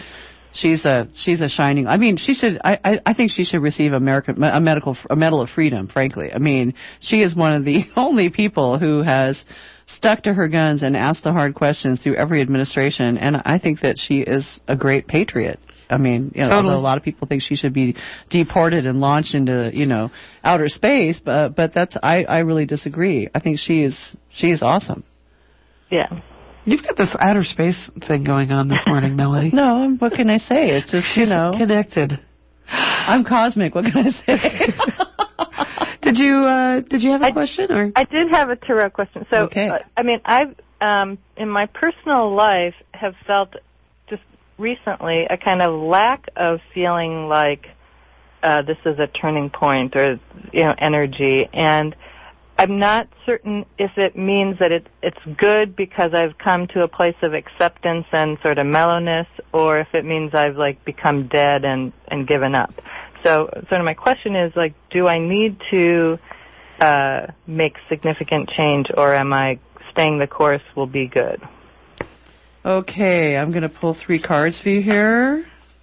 S2: she's a she's a shining. I mean, she should. I, I, I think she should receive American a medical a Medal of Freedom. Frankly, I mean, she is one of the only people who has stuck to her guns and asked the hard questions through every administration. And I think that she is a great patriot. I mean, you know,
S3: Totally.
S2: although a lot of people think she should be deported and launched into, you know, outer space, but but that's I, I really disagree. I think she is she is awesome.
S7: Yeah.
S3: You've got this outer space thing going on this morning, Melody.
S2: No, what can I say? It's just, you
S3: She's
S2: know,
S3: connected.
S2: I'm cosmic. What can I say?
S3: Did you uh, did you have a
S7: I-
S3: question or?
S7: I did have a tarot question. So,
S2: Okay.
S7: uh, I mean, I've um, in my personal life have felt just recently a kind of lack of feeling like uh, this is a turning point or you know energy, and I'm not certain if it means that it, it's good because I've come to a place of acceptance and sort of mellowness, or if it means I've like become dead and, and given up. So sort of my question is like, do I need to uh, make significant change, or am I staying the course will be good?
S2: Okay, I'm going to pull three cards for you here.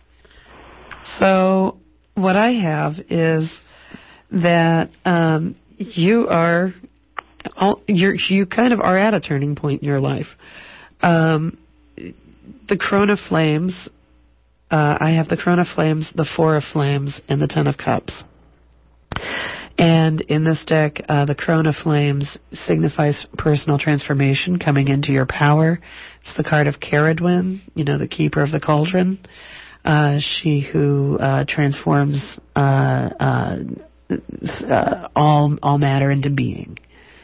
S3: So what I have is that um, you are, all, you're, you kind of are at a turning point in your life. Um, the Crone of Flames, uh, I have the Crone of Flames, the Four of Flames, and the Ten of Cups. And in this deck, uh, the Crone of Flames signifies personal transformation, coming into your power. It's the card of Caradwyn, you know, the keeper of the cauldron. Uh, she who uh, transforms uh, uh, uh, all all matter into being.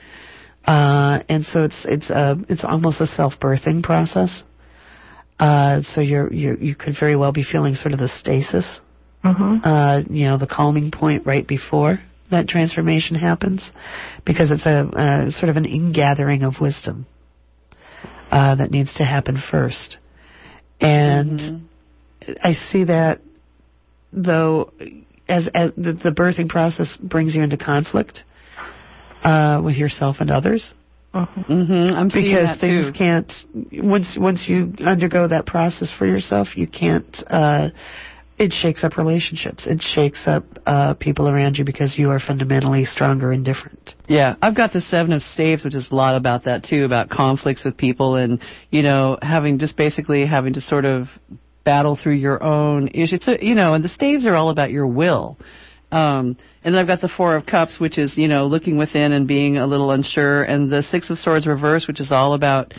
S3: Uh, and so it's it's a it's almost a self-birthing process. Uh, so you're you you could very well be feeling sort of the stasis,
S7: Mm-hmm.
S3: uh, you know, the calming point right before that transformation happens, because it's a, a sort of an ingathering of wisdom uh, that needs to happen first. And mm-hmm. I see that, though, as, as the, the birthing process brings you into conflict uh, with yourself and others.
S2: Mm-hmm. I'm seeing
S3: Because
S2: that
S3: things
S2: too.
S3: can't, once once you undergo that process for yourself, you can't, uh, it shakes up relationships. It shakes up uh, people around you because you are fundamentally stronger and different.
S2: Yeah, I've got the Seven of Staves, which is a lot about that too, about conflicts with people and, you know, having just basically having to sort of battle through your own issues. So, you know, and the staves are all about your will. Um, and then I've got the Four of Cups, which is, you know, looking within and being a little unsure, and the Six of Swords reverse, which is all about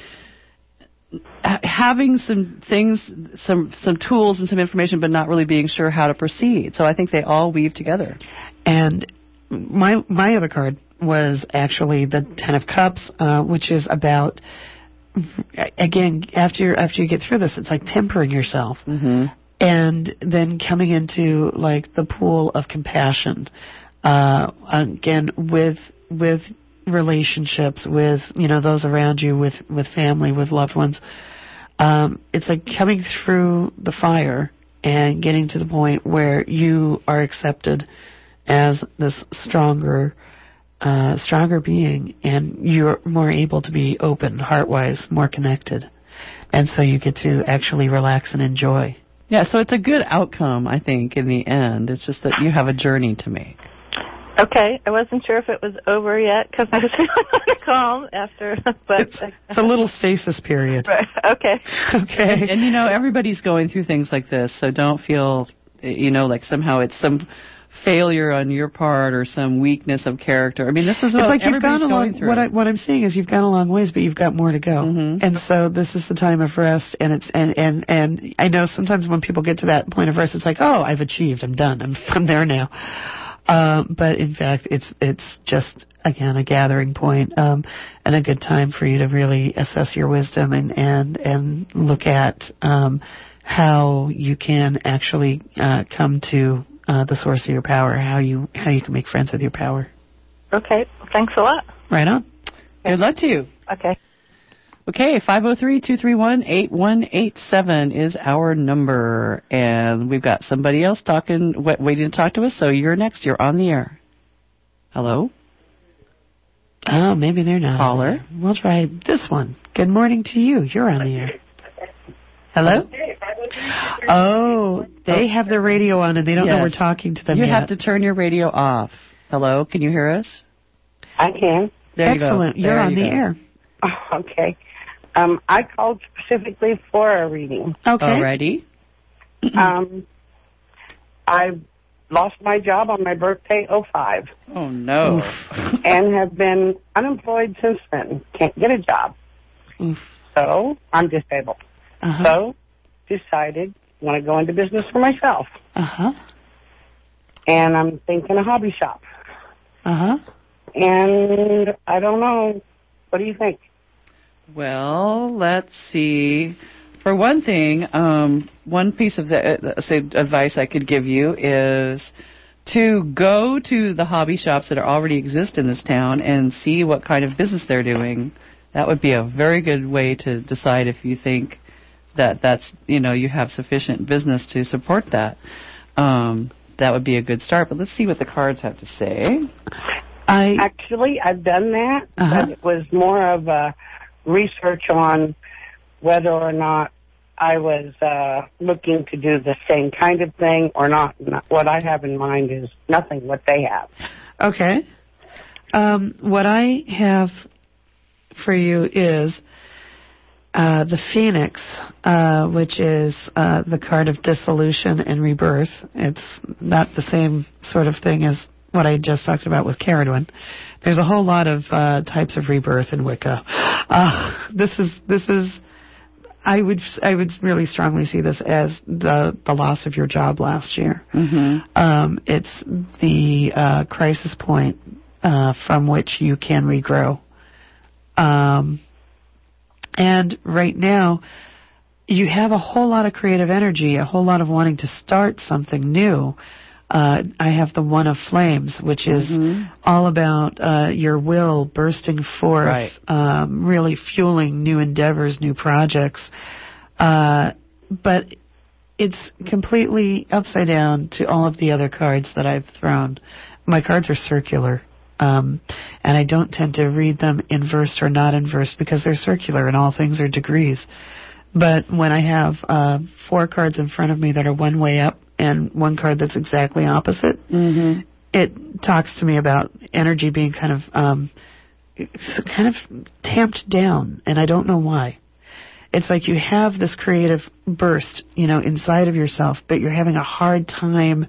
S2: ha- having some things, some some tools and some information, but not really being sure how to proceed. So I think they all weave together.
S3: And my my other card was actually the Ten of Cups, uh, which is about, again, after after you get through this, it's like tempering yourself.
S2: Mm-hmm.
S3: And then coming into like the pool of compassion, uh, again with with relationships, with you know those around you, with with family, with loved ones. Um, it's like coming through the fire and getting to the point where you are accepted as this stronger, uh, stronger being, and you're more able to be open, heart-wise, more connected, and so you get to actually relax and enjoy.
S2: Yeah, so it's a good outcome, I think, in the end. It's just that you have a journey to make.
S7: Okay, I wasn't sure if it was over yet because I was feeling calm after, but
S3: It's, it's a little stasis period.
S7: Right, okay.
S3: Okay.
S2: And, and, you know, everybody's going through things like this, so don't feel, you know, like somehow it's some failure on your part or some weakness of character. I mean, this is what
S3: It's like you've gone
S2: everybody's
S3: a
S2: going
S3: long.
S2: through.
S3: What I what I'm seeing is you've gone a long ways, but you've got more to go.
S2: Mm-hmm.
S3: And so this is the time of rest. And it's and and and I know sometimes when people get to that point of rest, it's like, oh, I've achieved. I'm done. I'm I'm there now. Um, but in fact, it's it's just again a gathering point, um, and a good time for you to really assess your wisdom and and and look at um, how you can actually uh, come to uh, the source of your power, how you how you can make friends with your power.
S7: Okay, thanks a lot.
S3: Right on.
S2: Good luck to you.
S7: Okay.
S2: Okay, five oh three, two three one, eight one eight seven is our number. And we've got somebody else talking, w- waiting to talk to us, so you're next. You're on the air. Hello?
S3: Oh, maybe they're not.
S2: Caller.
S3: We'll try this one. Good morning to you. You're on the air. Hello? Oh, they have their radio on and they don't
S2: Yes.
S3: know we're talking to them
S2: You
S3: yet.
S2: have to turn your radio off. Hello, can you hear us?
S8: I can.
S2: There
S3: Excellent.
S2: you go.
S3: You're
S2: There
S3: on
S2: you
S3: the
S2: go.
S3: air.
S8: Oh, okay. Um, I called specifically for a reading.
S3: Okay.
S2: Alrighty.
S8: Um, I lost my job on my birthday, oh five,
S2: Oh, no.
S8: and have been unemployed since then. Can't get a job.
S3: Oof.
S8: So I'm disabled.
S3: Uh-huh.
S8: So decided want to go into business for myself,
S3: Uh-huh.
S8: and I'm thinking a hobby shop.
S3: Uh-huh.
S8: And I don't know. What do you think?
S2: Well, let's see. For one thing, um, one piece of the, uh, say, advice I could give you is to go to the hobby shops that already exist in this town and see what kind of business they're doing. That would be a very good way to decide if you think that that's, you know, you have sufficient business to support that. Um, that would be a good start. But let's see what the cards have to say.
S3: I
S8: Actually, I've done that,
S3: Uh-huh.
S8: but it was more of a research on whether or not I was uh, looking to do the same kind of thing or not. Not- What I have in mind is nothing what they have.
S3: Okay. Um, what I have for you is uh, the Phoenix, uh, which is uh, the card of dissolution and rebirth. It's not the same sort of thing as what I just talked about with Caradwin. There's a whole lot of uh, types of rebirth in Wicca. Uh, this is this is. I would I would really strongly see this as the the loss of your job last year.
S2: Mm-hmm.
S3: Um, it's the uh, crisis point uh, from which you can regrow. Um, and right now, you have a whole lot of creative energy, a whole lot of wanting to start something new. Uh, I have the One of Flames, which is
S2: Mm-hmm.
S3: all about uh, your will bursting forth,
S2: Right.
S3: um, really fueling new endeavors, new projects. Uh, but it's completely upside down to all of the other cards that I've thrown. My cards are circular, um, and I don't tend to read them inversed or not inversed because they're circular and all things are degrees. But when I have uh, four cards in front of me that are one way up and one card that's exactly opposite,
S2: Mm-hmm.
S3: it talks to me about energy being kind of um, it's kind of tamped down, and I don't know why. It's like you have this creative burst, you know, inside of yourself, but you're having a hard time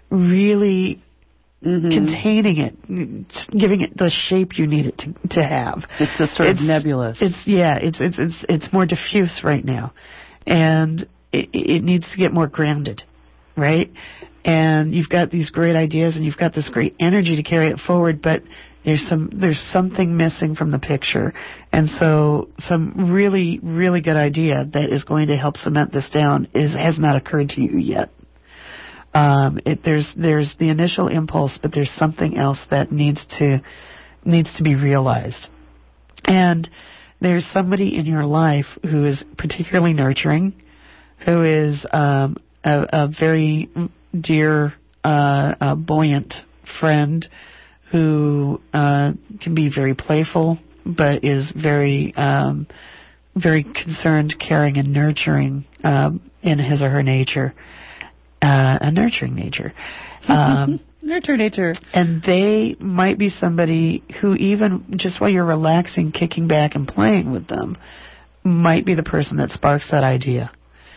S3: really
S2: Mm-hmm.
S3: containing it, just giving it the shape you need it to, to have.
S2: It's just sort
S3: It's-
S2: of nebulous.
S3: It's yeah, it's it's it's it's more diffuse right now, and it, it needs to get more grounded, right? And you've got these great ideas, and you've got this great energy to carry it forward, but there's some there's something missing from the picture, and so some really really good idea that is going to help cement this down is has not occurred to you yet. Um, it, there's there's the initial impulse, but there's something else that needs to needs to be realized. And there's somebody in your life who is particularly nurturing, who is um, a, a very dear, uh, a buoyant friend who uh, can be very playful, but is very um, very concerned, caring, and nurturing um, in his or her nature. Uh, a nurturing nature. Um,
S2: Nurture nature.
S3: and they might be somebody who even just while you're relaxing, kicking back and playing with them, might be the person that sparks that idea.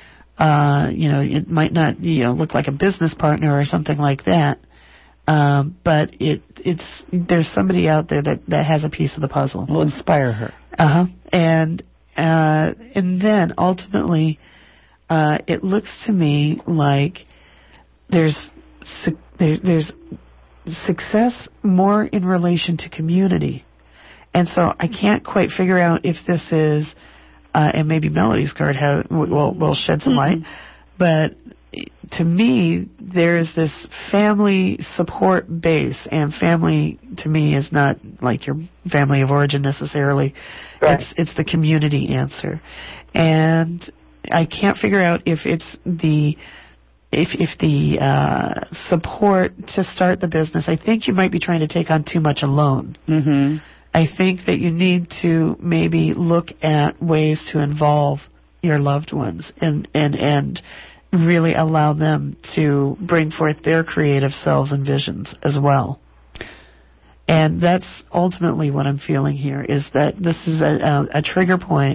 S3: Uh, you know, it might not, you know, look like a business partner or something like that, um, but it it's there's somebody out there that, that has a piece of the puzzle.
S2: Will inspire her.
S3: Uh-huh. And uh, and then ultimately, uh, it looks to me like there's su- there, there's success more in relation to community, and so I can't quite figure out if this is, uh, and maybe Melody's card has will will shed some light, but to me there's this family support base, and family to me is not like your family of origin necessarily.
S8: Right.
S3: It's it's the community answer, and I can't figure out if it's the if if the uh, support to start the business. I think you might be trying to take on too much alone.
S2: Mm-hmm.
S3: I think that you need to maybe look at ways to involve your loved ones and, and, and really allow them to bring forth their creative selves and visions as well. And that's ultimately what I'm feeling here, is that this is a, a, a trigger point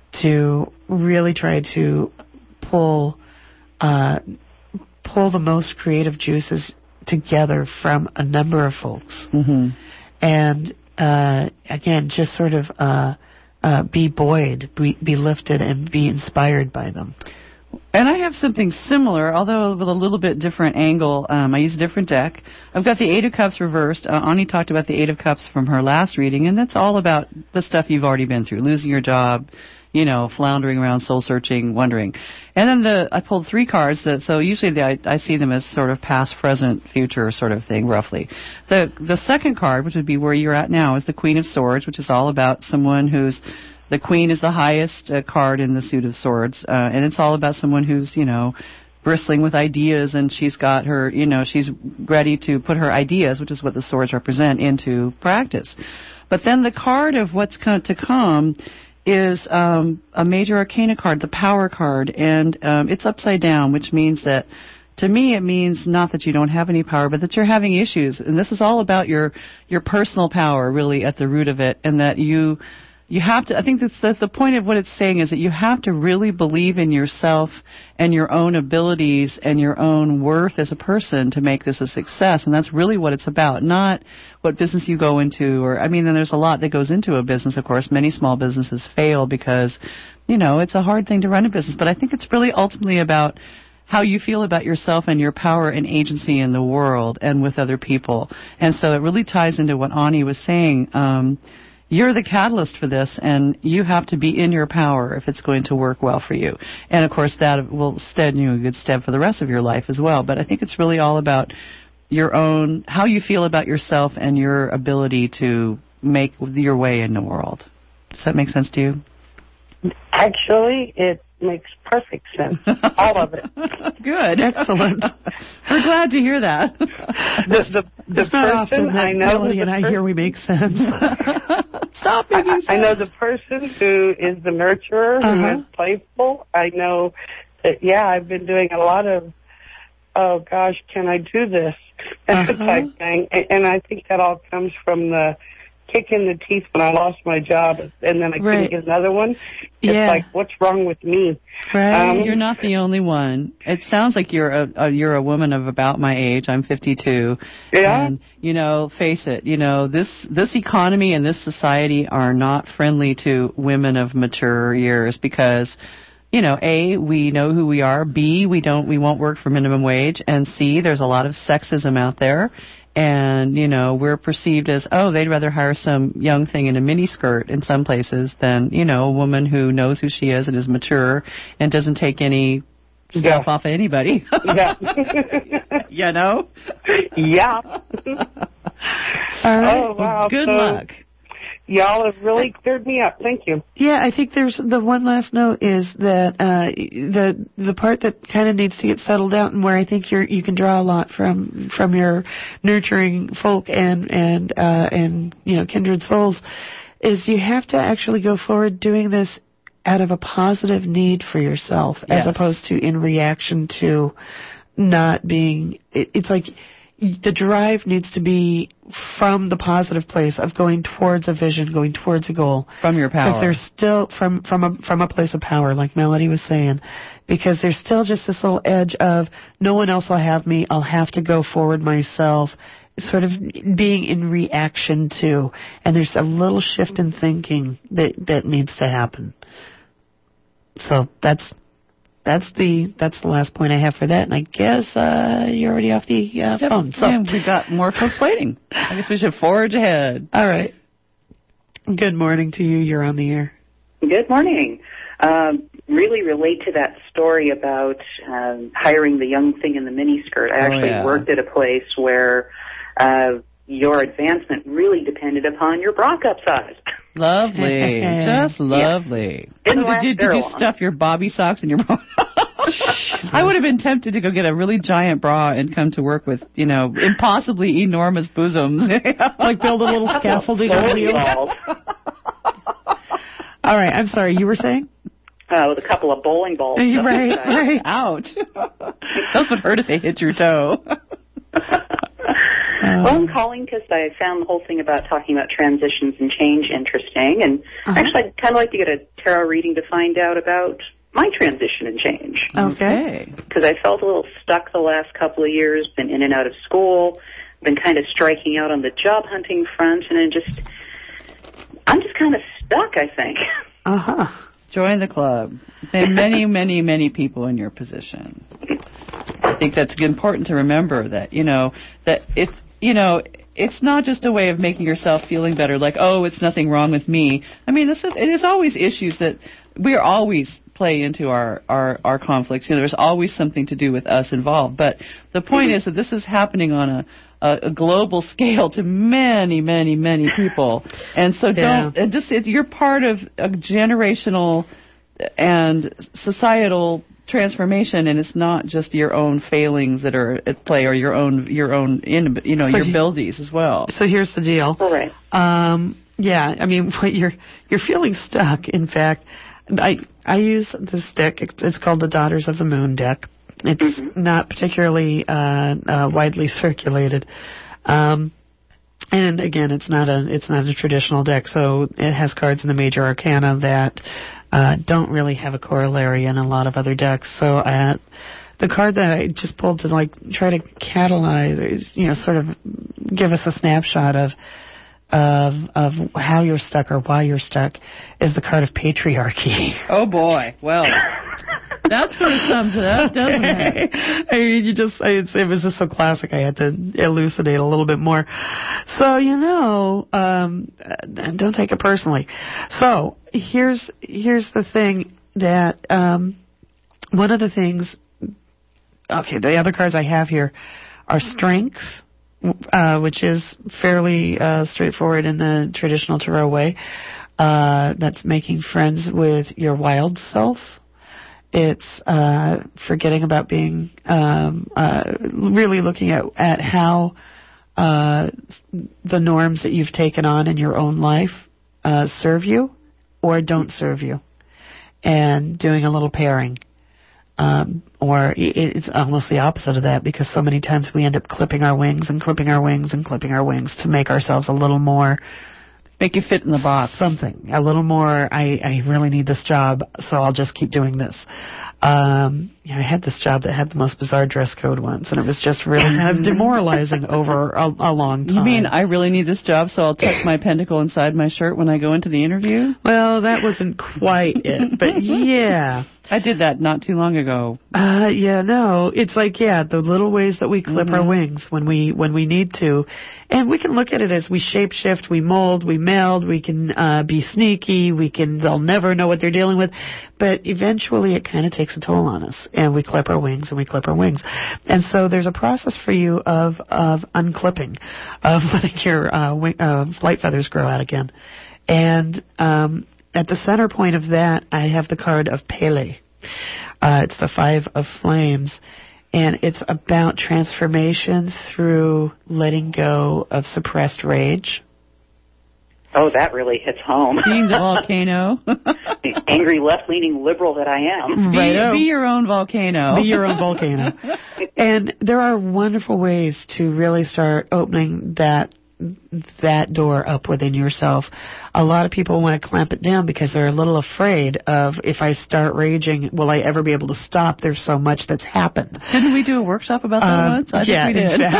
S3: to really try to pull uh, pull the most creative juices together from a number of folks.
S2: Mm-hmm.
S3: And, uh, again, just sort of uh, uh, be buoyed, be, be lifted, and be inspired by them.
S2: And I have something similar, although with a little bit different angle. Um, I use a different deck. I've got the Eight of Cups reversed. Uh, Ani talked about the Eight of Cups from her last reading, and that's all about the stuff you've already been through, losing your job, you know, floundering around, soul-searching, wondering. And then the I pulled three cards, that, so usually the, I, I see them as sort of past, present, future sort of thing, roughly. The the second card, which would be where you're at now, is the Queen of Swords, which is all about someone who's, the Queen is the highest uh, card in the suit of swords, uh, and it's all about someone who's, you know, bristling with ideas, and she's got her, you know, she's ready to put her ideas, which is what the swords represent, into practice. But then the card of what's going to come is um, a major arcana card, the Power card, and um, it's upside down, which means that, to me, it means not that you don't have any power, but that you're having issues. And this is all about your your personal power, really, at the root of it, and that you you have to, I think that's, that's the point of what it's saying, is that you have to really believe in yourself and your own abilities and your own worth as a person to make this a success. And that's really what it's about, not what business you go into. Or, I mean, and there's a lot that goes into a business, of course. Many small businesses fail because, you know, it's a hard thing to run a business. But I think it's really ultimately about how you feel about yourself and your power and agency in the world and with other people. And so it really ties into what Ani was saying. Um, You're the catalyst for this, and you have to be in your power if it's going to work well for you. And, of course, that will stand you in good stead for the rest of your life as well. But I think it's really all about your own, how you feel about yourself and your ability to make your way in the world. Does that make sense to you?
S8: Actually, it makes perfect sense. All of it.
S2: Good. Excellent. We're glad to hear that.
S8: The, the, the
S3: it's not often
S8: person
S3: that
S8: I know
S3: Melody and I
S8: per-
S3: hear we make sense.
S2: Stop making sense.
S8: I, I know the person who is the nurturer,
S3: Uh-huh.
S8: who is playful. I know that, yeah, I've been doing a lot of, oh, gosh, can I do this?
S3: Uh-huh.
S8: type thing. And, and I think that all comes from the kick in the teeth when I lost my job, and then I
S3: Right.
S8: couldn't get another one. It's
S3: Yeah.
S8: like, what's wrong with me?
S3: Right.
S8: Um,
S2: You're not the only one. It sounds like you're a, a you're a woman of about my age. I'm fifty-two.
S8: Yeah.
S2: And you know, face it. You know, this this economy and this society are not friendly to women of mature years because, you know, A, we know who we are. B, we don't we won't work for minimum wage. And C, there's a lot of sexism out there. And, you know, we're perceived as, oh, they'd rather hire some young thing in a miniskirt in some places than, you know, a woman who knows who she is and is mature and doesn't take any stuff
S8: Yeah.
S2: off of anybody.
S8: Yeah.
S2: You know?
S8: Yeah.
S3: All right.
S8: Oh, wow.
S2: Good
S8: So
S2: luck.
S8: Y'all have really cleared me up. Thank you.
S3: Yeah, I think there's the one last note is that uh, the the part that kind of needs to get settled out, and where I think you're you can draw a lot from from your nurturing folk and and uh, and you know kindred souls, is you have to actually go forward doing this out of a positive need for yourself,
S2: Yes.
S3: as opposed to in reaction to not being. It, it's like. The drive needs to be from the positive place of going towards a vision, going towards a goal.
S2: From your power.
S3: Because there's still, from, from, a, from a place of power, like Melody was saying, because there's still just this little edge of no one else will have me, I'll have to go forward myself, sort of being in reaction to. And there's a little shift in thinking that, that needs to happen. So that's... That's the that's the last point I have for that, and I guess uh, you're already off the uh,
S2: Yep.
S3: phone. So
S2: Yeah, we've got more folks waiting. I guess we should forge ahead.
S3: all right. Good morning to you. You're on the air.
S9: Good morning. Um, really relate to that story about um, hiring the young thing in the miniskirt. I
S2: Oh,
S9: actually
S2: yeah.
S9: worked at a place where uh, your advancement really depended upon your bra cup size.
S2: Lovely. Just lovely.
S9: Didn't
S2: Did
S9: last
S2: you, did
S9: very
S2: you
S9: long.
S2: stuff your bobby socks in your bra? I would have been tempted to go get a really giant bra and come to work with, you know, impossibly enormous bosoms.
S3: Like build a little scaffolding on
S9: Fully
S3: wheels.
S9: evolved.
S3: All right. I'm sorry. You were saying?
S9: uh, with a couple of bowling balls.
S3: Right, right.
S2: Ouch. Those would hurt if they hit your toe.
S9: Um, well, I'm calling because I found the whole thing about talking about transitions and change interesting, and uh-huh. actually I'd kind of like to get a tarot reading to find out about my transition and change.
S3: Okay.
S9: Because I felt a little stuck the last couple of years, been in and out of school, been kind of striking out on the job hunting front, and then just, I'm just kind of stuck, I think.
S3: Uh-huh.
S2: Join the club. There are many, many, many people in your position. I think that's important to remember that, you know, that it's, you know, it's not just a way of making yourself feeling better, like, oh, it's nothing wrong with me. I mean, this is, it is always issues that we are always play into our, our, our conflicts. You know, there's always something to do with us involved. But the point mm-hmm. is that this is happening on a, a, a global scale to many, many, many people. And so don't, yeah. just, it, you're part of a generational and societal transformation, and it's not just your own failings that are at play, or your own your own in, you know so your he, abilities as well.
S3: So here's the deal.
S9: All right.
S3: Um, yeah, I mean, what you're you're feeling stuck. In fact, I I use this deck. It's, it's called the Daughters of the Moon deck. It's mm-hmm. not particularly uh, uh, widely circulated. Um, and again, it's not a it's not a traditional deck, so it has cards in the major arcana that Uh, don't really have a corollary in a lot of other decks. So uh, the card that I just pulled to like try to catalyze, is, you know, sort of give us a snapshot of of of how you're stuck or why you're stuck, is the card of patriarchy.
S2: Oh boy! Well, that sort of sums it up, doesn't it?
S3: I mean, you just I, it was just so classic. I had to elucidate a little bit more. So you know, um, don't take it personally. So here's here's the thing that um, one of the things. Okay, the other cards I have here are strength, uh, which is fairly uh, straightforward in the traditional tarot way. Uh, that's making friends with your wild self. It's uh, forgetting about being, um, uh, really looking at, at how uh, the norms that you've taken on in your own life uh, serve you or don't serve you, and doing a little pairing. Um, or it's almost the opposite of that, because so many times we end up clipping our wings and clipping our wings and clipping our wings to make ourselves a little more...
S2: Make you fit in the box.
S3: Something. A little more, I, I really need this job, so I'll just keep doing this. Um, yeah, I had this job that had the most bizarre dress code once, and it was just really kind of demoralizing over a, a long time.
S2: You mean I really need this job, so I'll tuck my pentacle inside my shirt when I go into the interview?
S3: Well, that wasn't quite it, but yeah.
S2: I did that not too long ago.
S3: Uh, yeah, no, it's like, yeah, the little ways that we clip mm-hmm. our wings when we when we need to. And we can look at it as we shape-shift, we mold, we meld, we can uh, be sneaky, we can, they'll never know what they're dealing with. But eventually it kind of takes a toll on us, and we clip our wings and we clip our wings. And so there's a process for you of, of unclipping, of letting your uh, wing, uh, flight feathers grow out again. And um, at the center point of that, I have the card of Pele. Uh, it's the Five of Flames. And it's about transformation through letting go of suppressed rage.
S9: Oh, that really hits home.
S2: Being the volcano.
S9: The angry, left-leaning liberal that I am.
S2: Be, right be your own volcano.
S3: Be your own volcano. And there are wonderful ways to really start opening that that door up within yourself. A lot of people want to clamp it down because they're a little afraid of, if I start raging, will I ever be able to stop? There's so much that's happened.
S2: Didn't we do a workshop about that
S3: uh,
S2: once? I
S3: yeah,
S2: think we did.
S3: In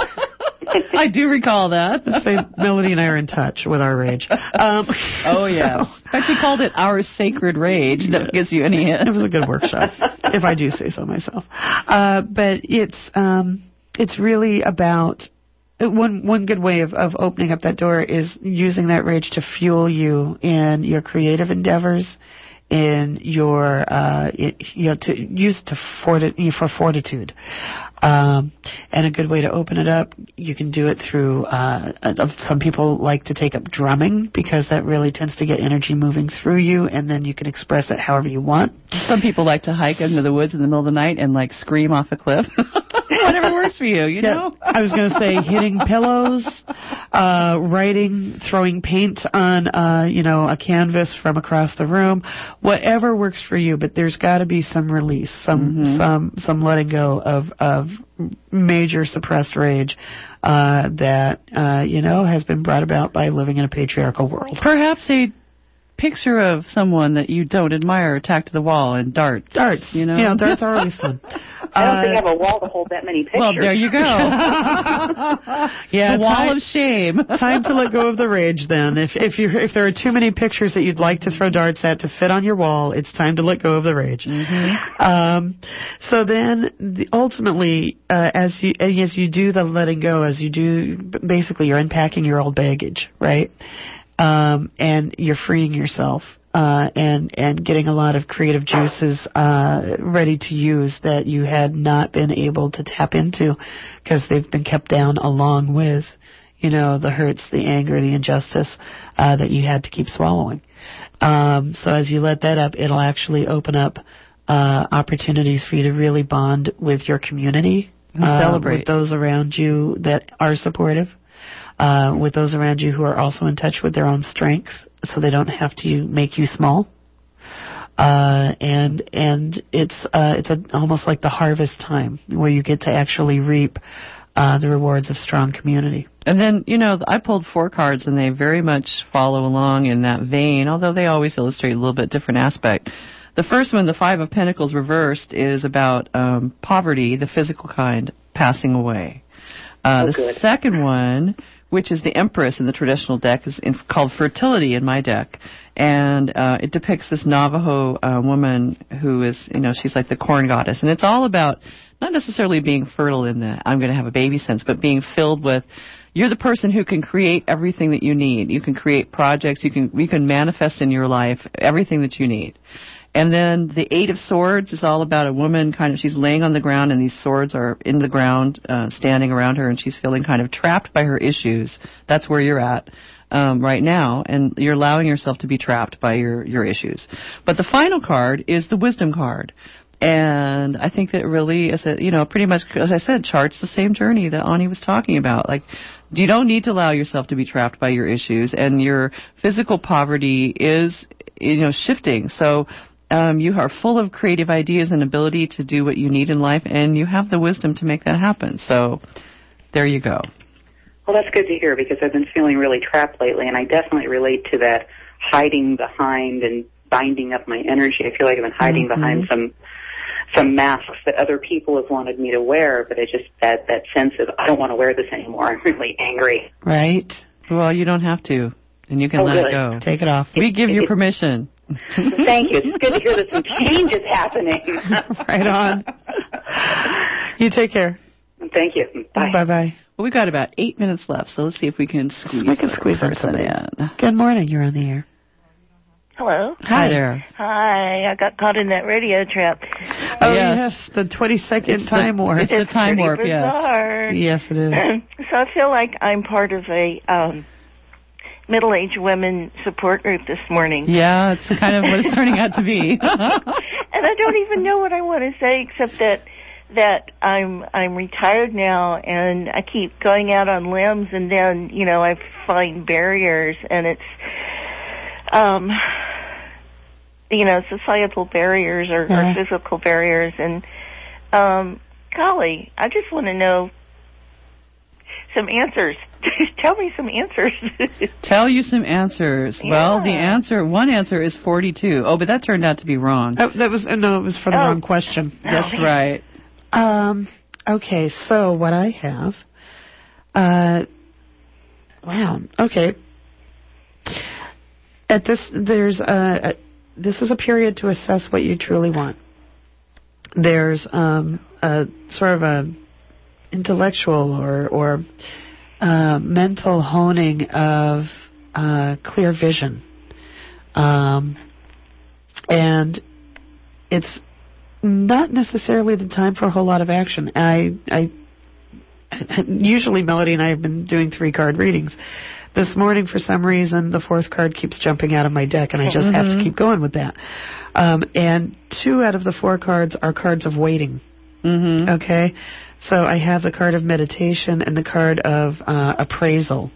S3: fact.
S2: I do recall that.
S3: Say Melody and I are in touch with our rage. Um,
S2: oh, yeah. In fact, we called it Our Sacred Rage. That yeah. gives you any hint.
S3: It was a good workshop, if I do say so myself. Uh, but it's um, it's really about... One one good way of, of opening up that door is using that rage to fuel you in your creative endeavors, in your uh, it, you know, to use to forti- for fortitude. Um, and a good way to open it up, you can do it through. Uh, some people like to take up drumming because that really tends to get energy moving through you, and then you can express it however you want.
S2: Some people like to hike into the woods in the middle of the night and like scream off a cliff. Whatever works for you, you
S3: Yeah,
S2: know?
S3: I was going to say hitting pillows, uh, writing, throwing paint on, uh, you know, a canvas from across the room, whatever works for you. But there's got to be some release, some
S2: Mm-hmm.
S3: some some letting go of of major suppressed rage uh, that uh, you know has been brought about by living in a patriarchal world.
S2: Perhaps a picture of someone that you don't admire tacked to the wall and darts.
S3: Darts,
S2: you know?
S3: Yeah, darts are always fun.
S9: I don't
S3: Uh,
S9: think I have a wall to hold that many pictures.
S2: Well, there you go.
S3: Yeah,
S2: the wall
S3: time-
S2: of shame.
S3: Time to let go of the rage then. If if you if there are too many pictures that you'd like to throw darts at to fit on your wall, it's time to let go of the rage.
S2: Mm-hmm.
S3: Um, so then, the, ultimately, uh, as you as you do the letting go, as you do, basically you're unpacking your old baggage, right? Um, and you're freeing yourself. Uh, and, and getting a lot of creative juices, uh, ready to use that you had not been able to tap into because they've been kept down along with, you know, the hurts, the anger, the injustice, uh, that you had to keep swallowing. Um, so as you let that up, it'll actually open up, uh, opportunities for you to really bond with your community,
S2: and
S3: uh,
S2: celebrate
S3: with those around you that are supportive. Uh, with those around you who are also in touch with their own strength, so they don't have to make you small. Uh, and and it's uh, it's a, almost like the harvest time where you get to actually reap uh, the rewards of strong community.
S2: And then, you know, I pulled four cards, and they very much follow along in that vein, although they always illustrate a little bit different aspect. The first one, the Five of Pentacles reversed, is about um, poverty, the physical kind, passing away. Uh,
S9: Oh,
S2: the
S9: good.
S2: second one, which is the Empress in the traditional deck, is in, called Fertility in my deck. And uh, it depicts this Navajo uh, woman who is, you know, she's like the corn goddess. And it's all about not necessarily being fertile in the I'm going to have a baby sense, but being filled with, you're the person who can create everything that you need. You can create projects. You can you can manifest in your life everything that you need. And then the Eight of Swords is all about a woman kind of, she's laying on the ground and these swords are in the ground, uh, standing around her, and she's feeling kind of trapped by her issues. That's where you're at um, right now, and you're allowing yourself to be trapped by your, your issues. But the final card is the Wisdom card. And I think that really is a, you know, pretty much, as I said, charts the same journey that Ani was talking about. Like, you don't need to allow yourself to be trapped by your issues, and your physical poverty is, you know, shifting. So, Um, you are full of creative ideas and ability to do what you need in life, and you have the wisdom to make that happen. So there you go.
S9: Well, that's good to hear because I've been feeling really trapped lately, and I definitely relate to that hiding behind and binding up my energy. I feel like I've been hiding
S3: Mm-hmm.
S9: behind some some masks that other people have wanted me to wear, but I just, that, that sense of I don't want to wear this anymore. I'm really angry.
S3: Right?
S2: Well, you don't have to, and you can
S9: Oh,
S2: let
S9: good.
S2: it go.
S3: Take it off.
S2: We give you permission.
S9: Thank you. It's good to hear that some change is happening.
S3: Right on. You take care.
S9: Thank you. Bye.
S3: Bye-bye.
S2: Well, we've got about eight minutes left, so let's see if we can squeeze,
S3: We can
S2: a
S3: squeeze in
S2: person
S3: somebody.
S2: in.
S3: Good morning. You're on the air.
S10: Hello.
S2: Hi there.
S10: Hi. I got caught in that radio trap.
S3: Oh,
S2: Yes.
S3: yes, the twenty-second
S2: It's
S3: time
S2: the,
S3: warp.
S2: It's the time
S10: Pretty
S2: warp, yes.
S10: bizarre.
S3: Yes, it is.
S10: So I feel like I'm part of a um, middle-aged women support group this morning.
S2: Yeah, it's kind of what it's turning out to be.
S10: And I don't even know what I want to say except that that I'm I'm retired now and I keep going out on limbs and then, you know, I find barriers and it's um you know, societal barriers or,
S3: Yeah.
S10: or physical barriers and um golly, I just want to know some answers. Tell me some answers.
S2: Tell you some answers.
S10: Yeah.
S2: Well, the answer, one answer is forty-two. Oh, but that turned out to be wrong.
S3: Oh, that was, uh, no, it was for the
S10: Oh.
S3: wrong question.
S2: That's right.
S3: Um, okay, so what I have, uh, wow, okay. At this, there's a, a, this is a period to assess what you truly want. There's, um, a sort of a intellectual or, or, uh, mental honing of, uh, clear vision. Um, and it's not necessarily the time for a whole lot of action. I, I, usually Melody and I have been doing three card readings. This morning, for some reason, the fourth card keeps jumping out of my deck, and I just have to keep going with that. Um, and two out of the four cards are cards of waiting.
S2: Mm-hmm.
S3: Okay? So I have the card of meditation and the card of uh, appraisal.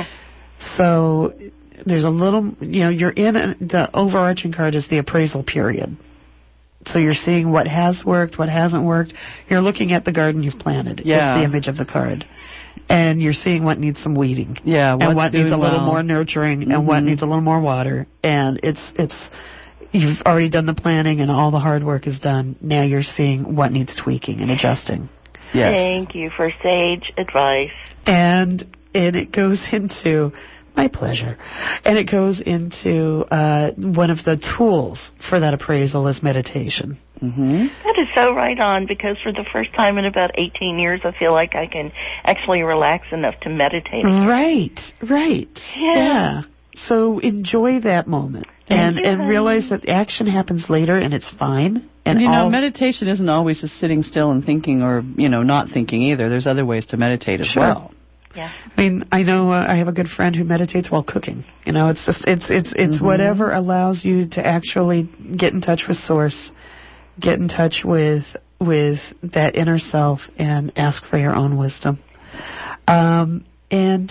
S3: So there's a little, you know, you're in a, the overarching card is the appraisal period. So you're seeing what has worked, what hasn't worked. You're looking at the garden you've planted.
S2: Yeah.
S3: It's the image of the card. And you're seeing what needs some weeding.
S2: Yeah,
S3: and what needs a little
S2: well.
S3: more nurturing
S2: Mm-hmm.
S3: and what needs a little more water. And it's it's you've already done the planning and all the hard work is done. Now you're seeing what needs tweaking and adjusting.
S2: Yes.
S10: Thank you for sage advice.
S3: And and it goes into my pleasure. And it goes into uh, one of the tools for that appraisal is meditation.
S2: Mm-hmm.
S10: That is so right on, because for the first time in about eighteen years, I feel like I can actually relax enough to meditate.
S3: Right, right.
S10: Yeah.
S3: yeah. So enjoy that moment. And
S10: Thank you,
S3: and realize that action happens later and it's fine.
S2: And,
S3: And
S2: you
S3: all,
S2: know, meditation isn't always just sitting still and thinking or, you know, not thinking either. There's other ways to meditate as
S3: Sure.
S2: well.
S10: Yeah.
S3: I mean, I know uh, I have a good friend who meditates while cooking. You know, it's just it's it's it's
S2: Mm-hmm.
S3: whatever allows you to actually get in touch with source, get in touch with with that inner self, and ask for your own wisdom. Um, and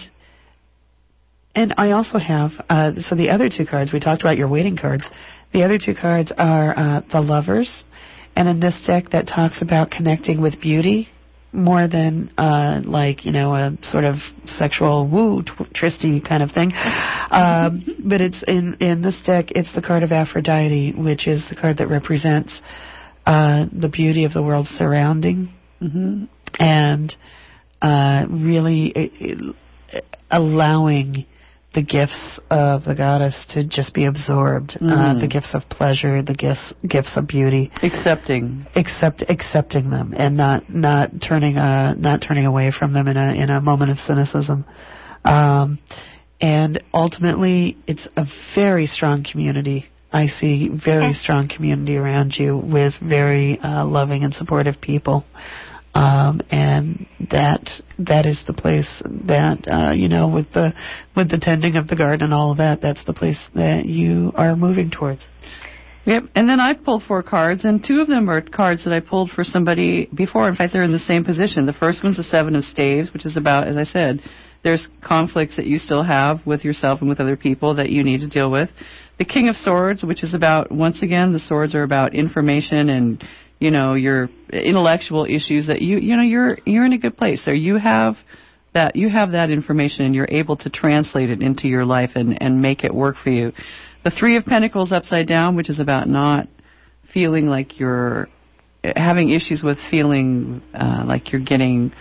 S3: and I also have uh, so the other two cards we talked about, your waiting cards. The other two cards are uh, the Lovers, and in this deck that talks about connecting with beauty. More than uh, like, you know, a sort of sexual woo, tw- tristy kind of thing. Um, but it's in, in this deck, it's the card of Aphrodite, which is the card that represents uh, the beauty of the world surrounding.
S2: Mm-hmm.
S3: And uh, really uh, allowing the gifts of the goddess to just be absorbed.
S2: Mm.
S3: Uh, the gifts of pleasure, the gifts gifts of beauty.
S2: Accepting.
S3: Accept accepting them and not not turning uh not turning away from them in a in a moment of cynicism. Um, and ultimately, it's a very strong community. I see very strong community around you with very uh, loving and supportive people. Um, and that that is the place that uh, you know, with the with the tending of the garden and all of that, that's the place that you are moving towards.
S2: Yep. And then I pulled four cards, and two of them are cards that I pulled for somebody before. In fact, they're in the same position. The first one's the Seven of Staves, which is about, as I said, there's conflicts that you still have with yourself and with other people that you need to deal with. The King of Swords, which is about, once again, the swords are about information and, you know, your intellectual issues that you, you know, you're you're in a good place. So you have that you have that information and you're able to translate it into your life and, and make it work for you. The Three of Pentacles upside down, which is about not feeling like you're having issues with feeling uh, like you're getting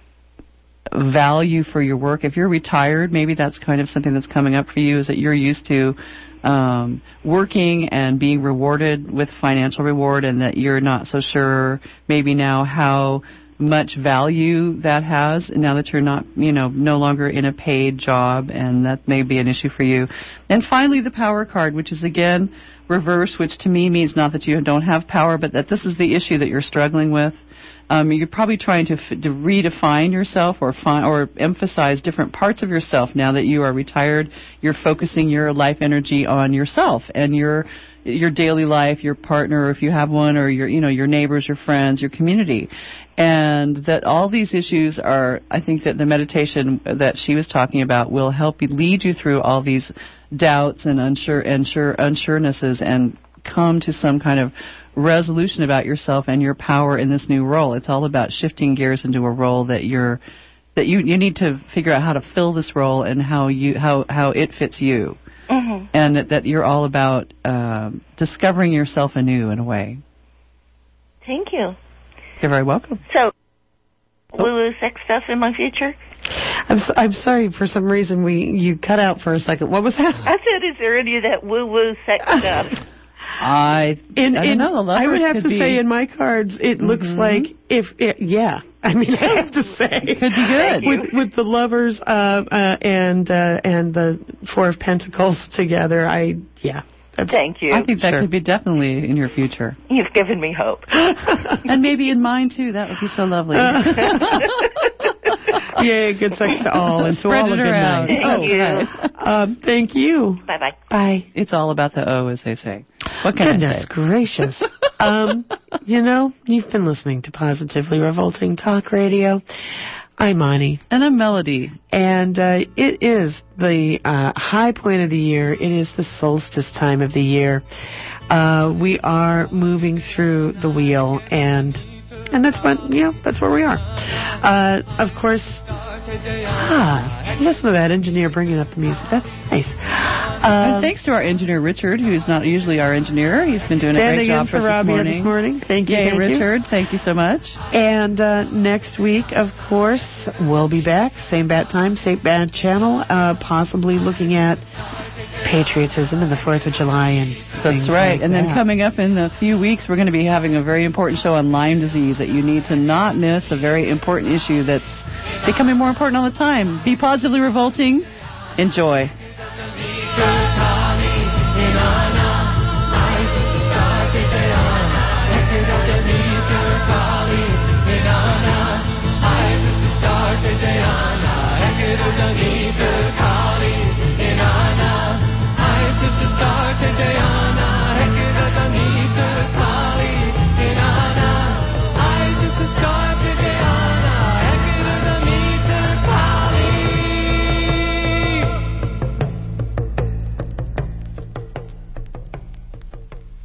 S2: value for your work. If you're retired, maybe that's kind of something that's coming up for you, is that you're used to um, working and being rewarded with financial reward, and that you're not so sure maybe now how much value that has now that you're not, you know, no longer in a paid job, and that may be an issue for you. And finally, the Power card, which is again reverse, which to me means not that you don't have power, but that this is the issue that you're struggling with. Um, you're probably trying to, f- to redefine yourself or fi- or emphasize different parts of yourself now that you are retired. You're focusing your life energy on yourself and your your daily life, your partner, if you have one, or your you know your neighbors, your friends, your community, and that all these issues are. I think that the meditation that she was talking about will help you lead you through all these doubts and unsure unsure unsurenesses and come to some kind of resolution about yourself and your power in this new role. It's all about shifting gears into a role that you're that you you need to figure out how to fill this role and how you how how it fits you,
S10: mm-hmm.
S2: and that, that you're all about um, discovering yourself anew in a way.
S10: Thank you.
S2: You're very welcome.
S10: So, woo-woo sex stuff in my future?
S3: I'm so, I'm sorry, for some reason we you cut out for a second. What was that?
S10: I said, is there any of that woo-woo sex stuff?
S2: I,
S3: in,
S2: I
S3: in,
S2: don't know. The lovers
S3: I would have
S2: could
S3: to
S2: be,
S3: say in my cards, it
S2: mm-hmm.
S3: looks like if it, yeah. I mean, I have to say,
S2: could be good
S3: with with the Lovers uh, uh, and uh, and the Four of Pentacles together. I yeah. That's,
S10: Thank you.
S2: I think that
S3: sure.
S2: could be definitely in your future.
S10: You've given me hope.
S2: And maybe in mine, too. That would be so lovely.
S3: Yeah, good sex to all, and to
S2: Spread
S3: all a
S2: it
S3: good
S2: around.
S3: night.
S10: Thank
S2: Oh,
S10: you.
S2: right.
S3: Um, thank you.
S10: Bye-bye.
S3: Bye.
S2: It's all about the O, as they say. What can
S3: Goodness
S2: I say?
S3: gracious. um, you know, you've been listening to Positively Revolting Talk Radio. I'm Ani.
S2: And I'm Melody.
S3: And uh, it is the uh, high point of the year. It is the solstice time of the year. Uh, we are moving through the wheel, and and that's what, you know, that's where we are. Uh, of course, ah, listen to that engineer bringing up the music. That's nice.
S2: And
S3: Um,
S2: thanks to our engineer, Richard, who's not usually our engineer. He's been doing a great
S3: standing in
S2: job
S3: for
S2: for us
S3: Robbie
S2: this morning.
S3: this morning. Thank you,
S2: Yay,
S3: thank you.
S2: Richard. Thank you so much.
S3: And uh, next week, of course, we'll be back. Same bat time, same bat channel, uh, possibly looking at patriotism and the fourth of July and things
S2: That's right.
S3: like
S2: And then
S3: that.
S2: coming up in a few weeks, we're going to be having a very important show on Lyme disease that you need to not miss, a very important issue that's becoming more important all the time. Be positively revolting. Enjoy.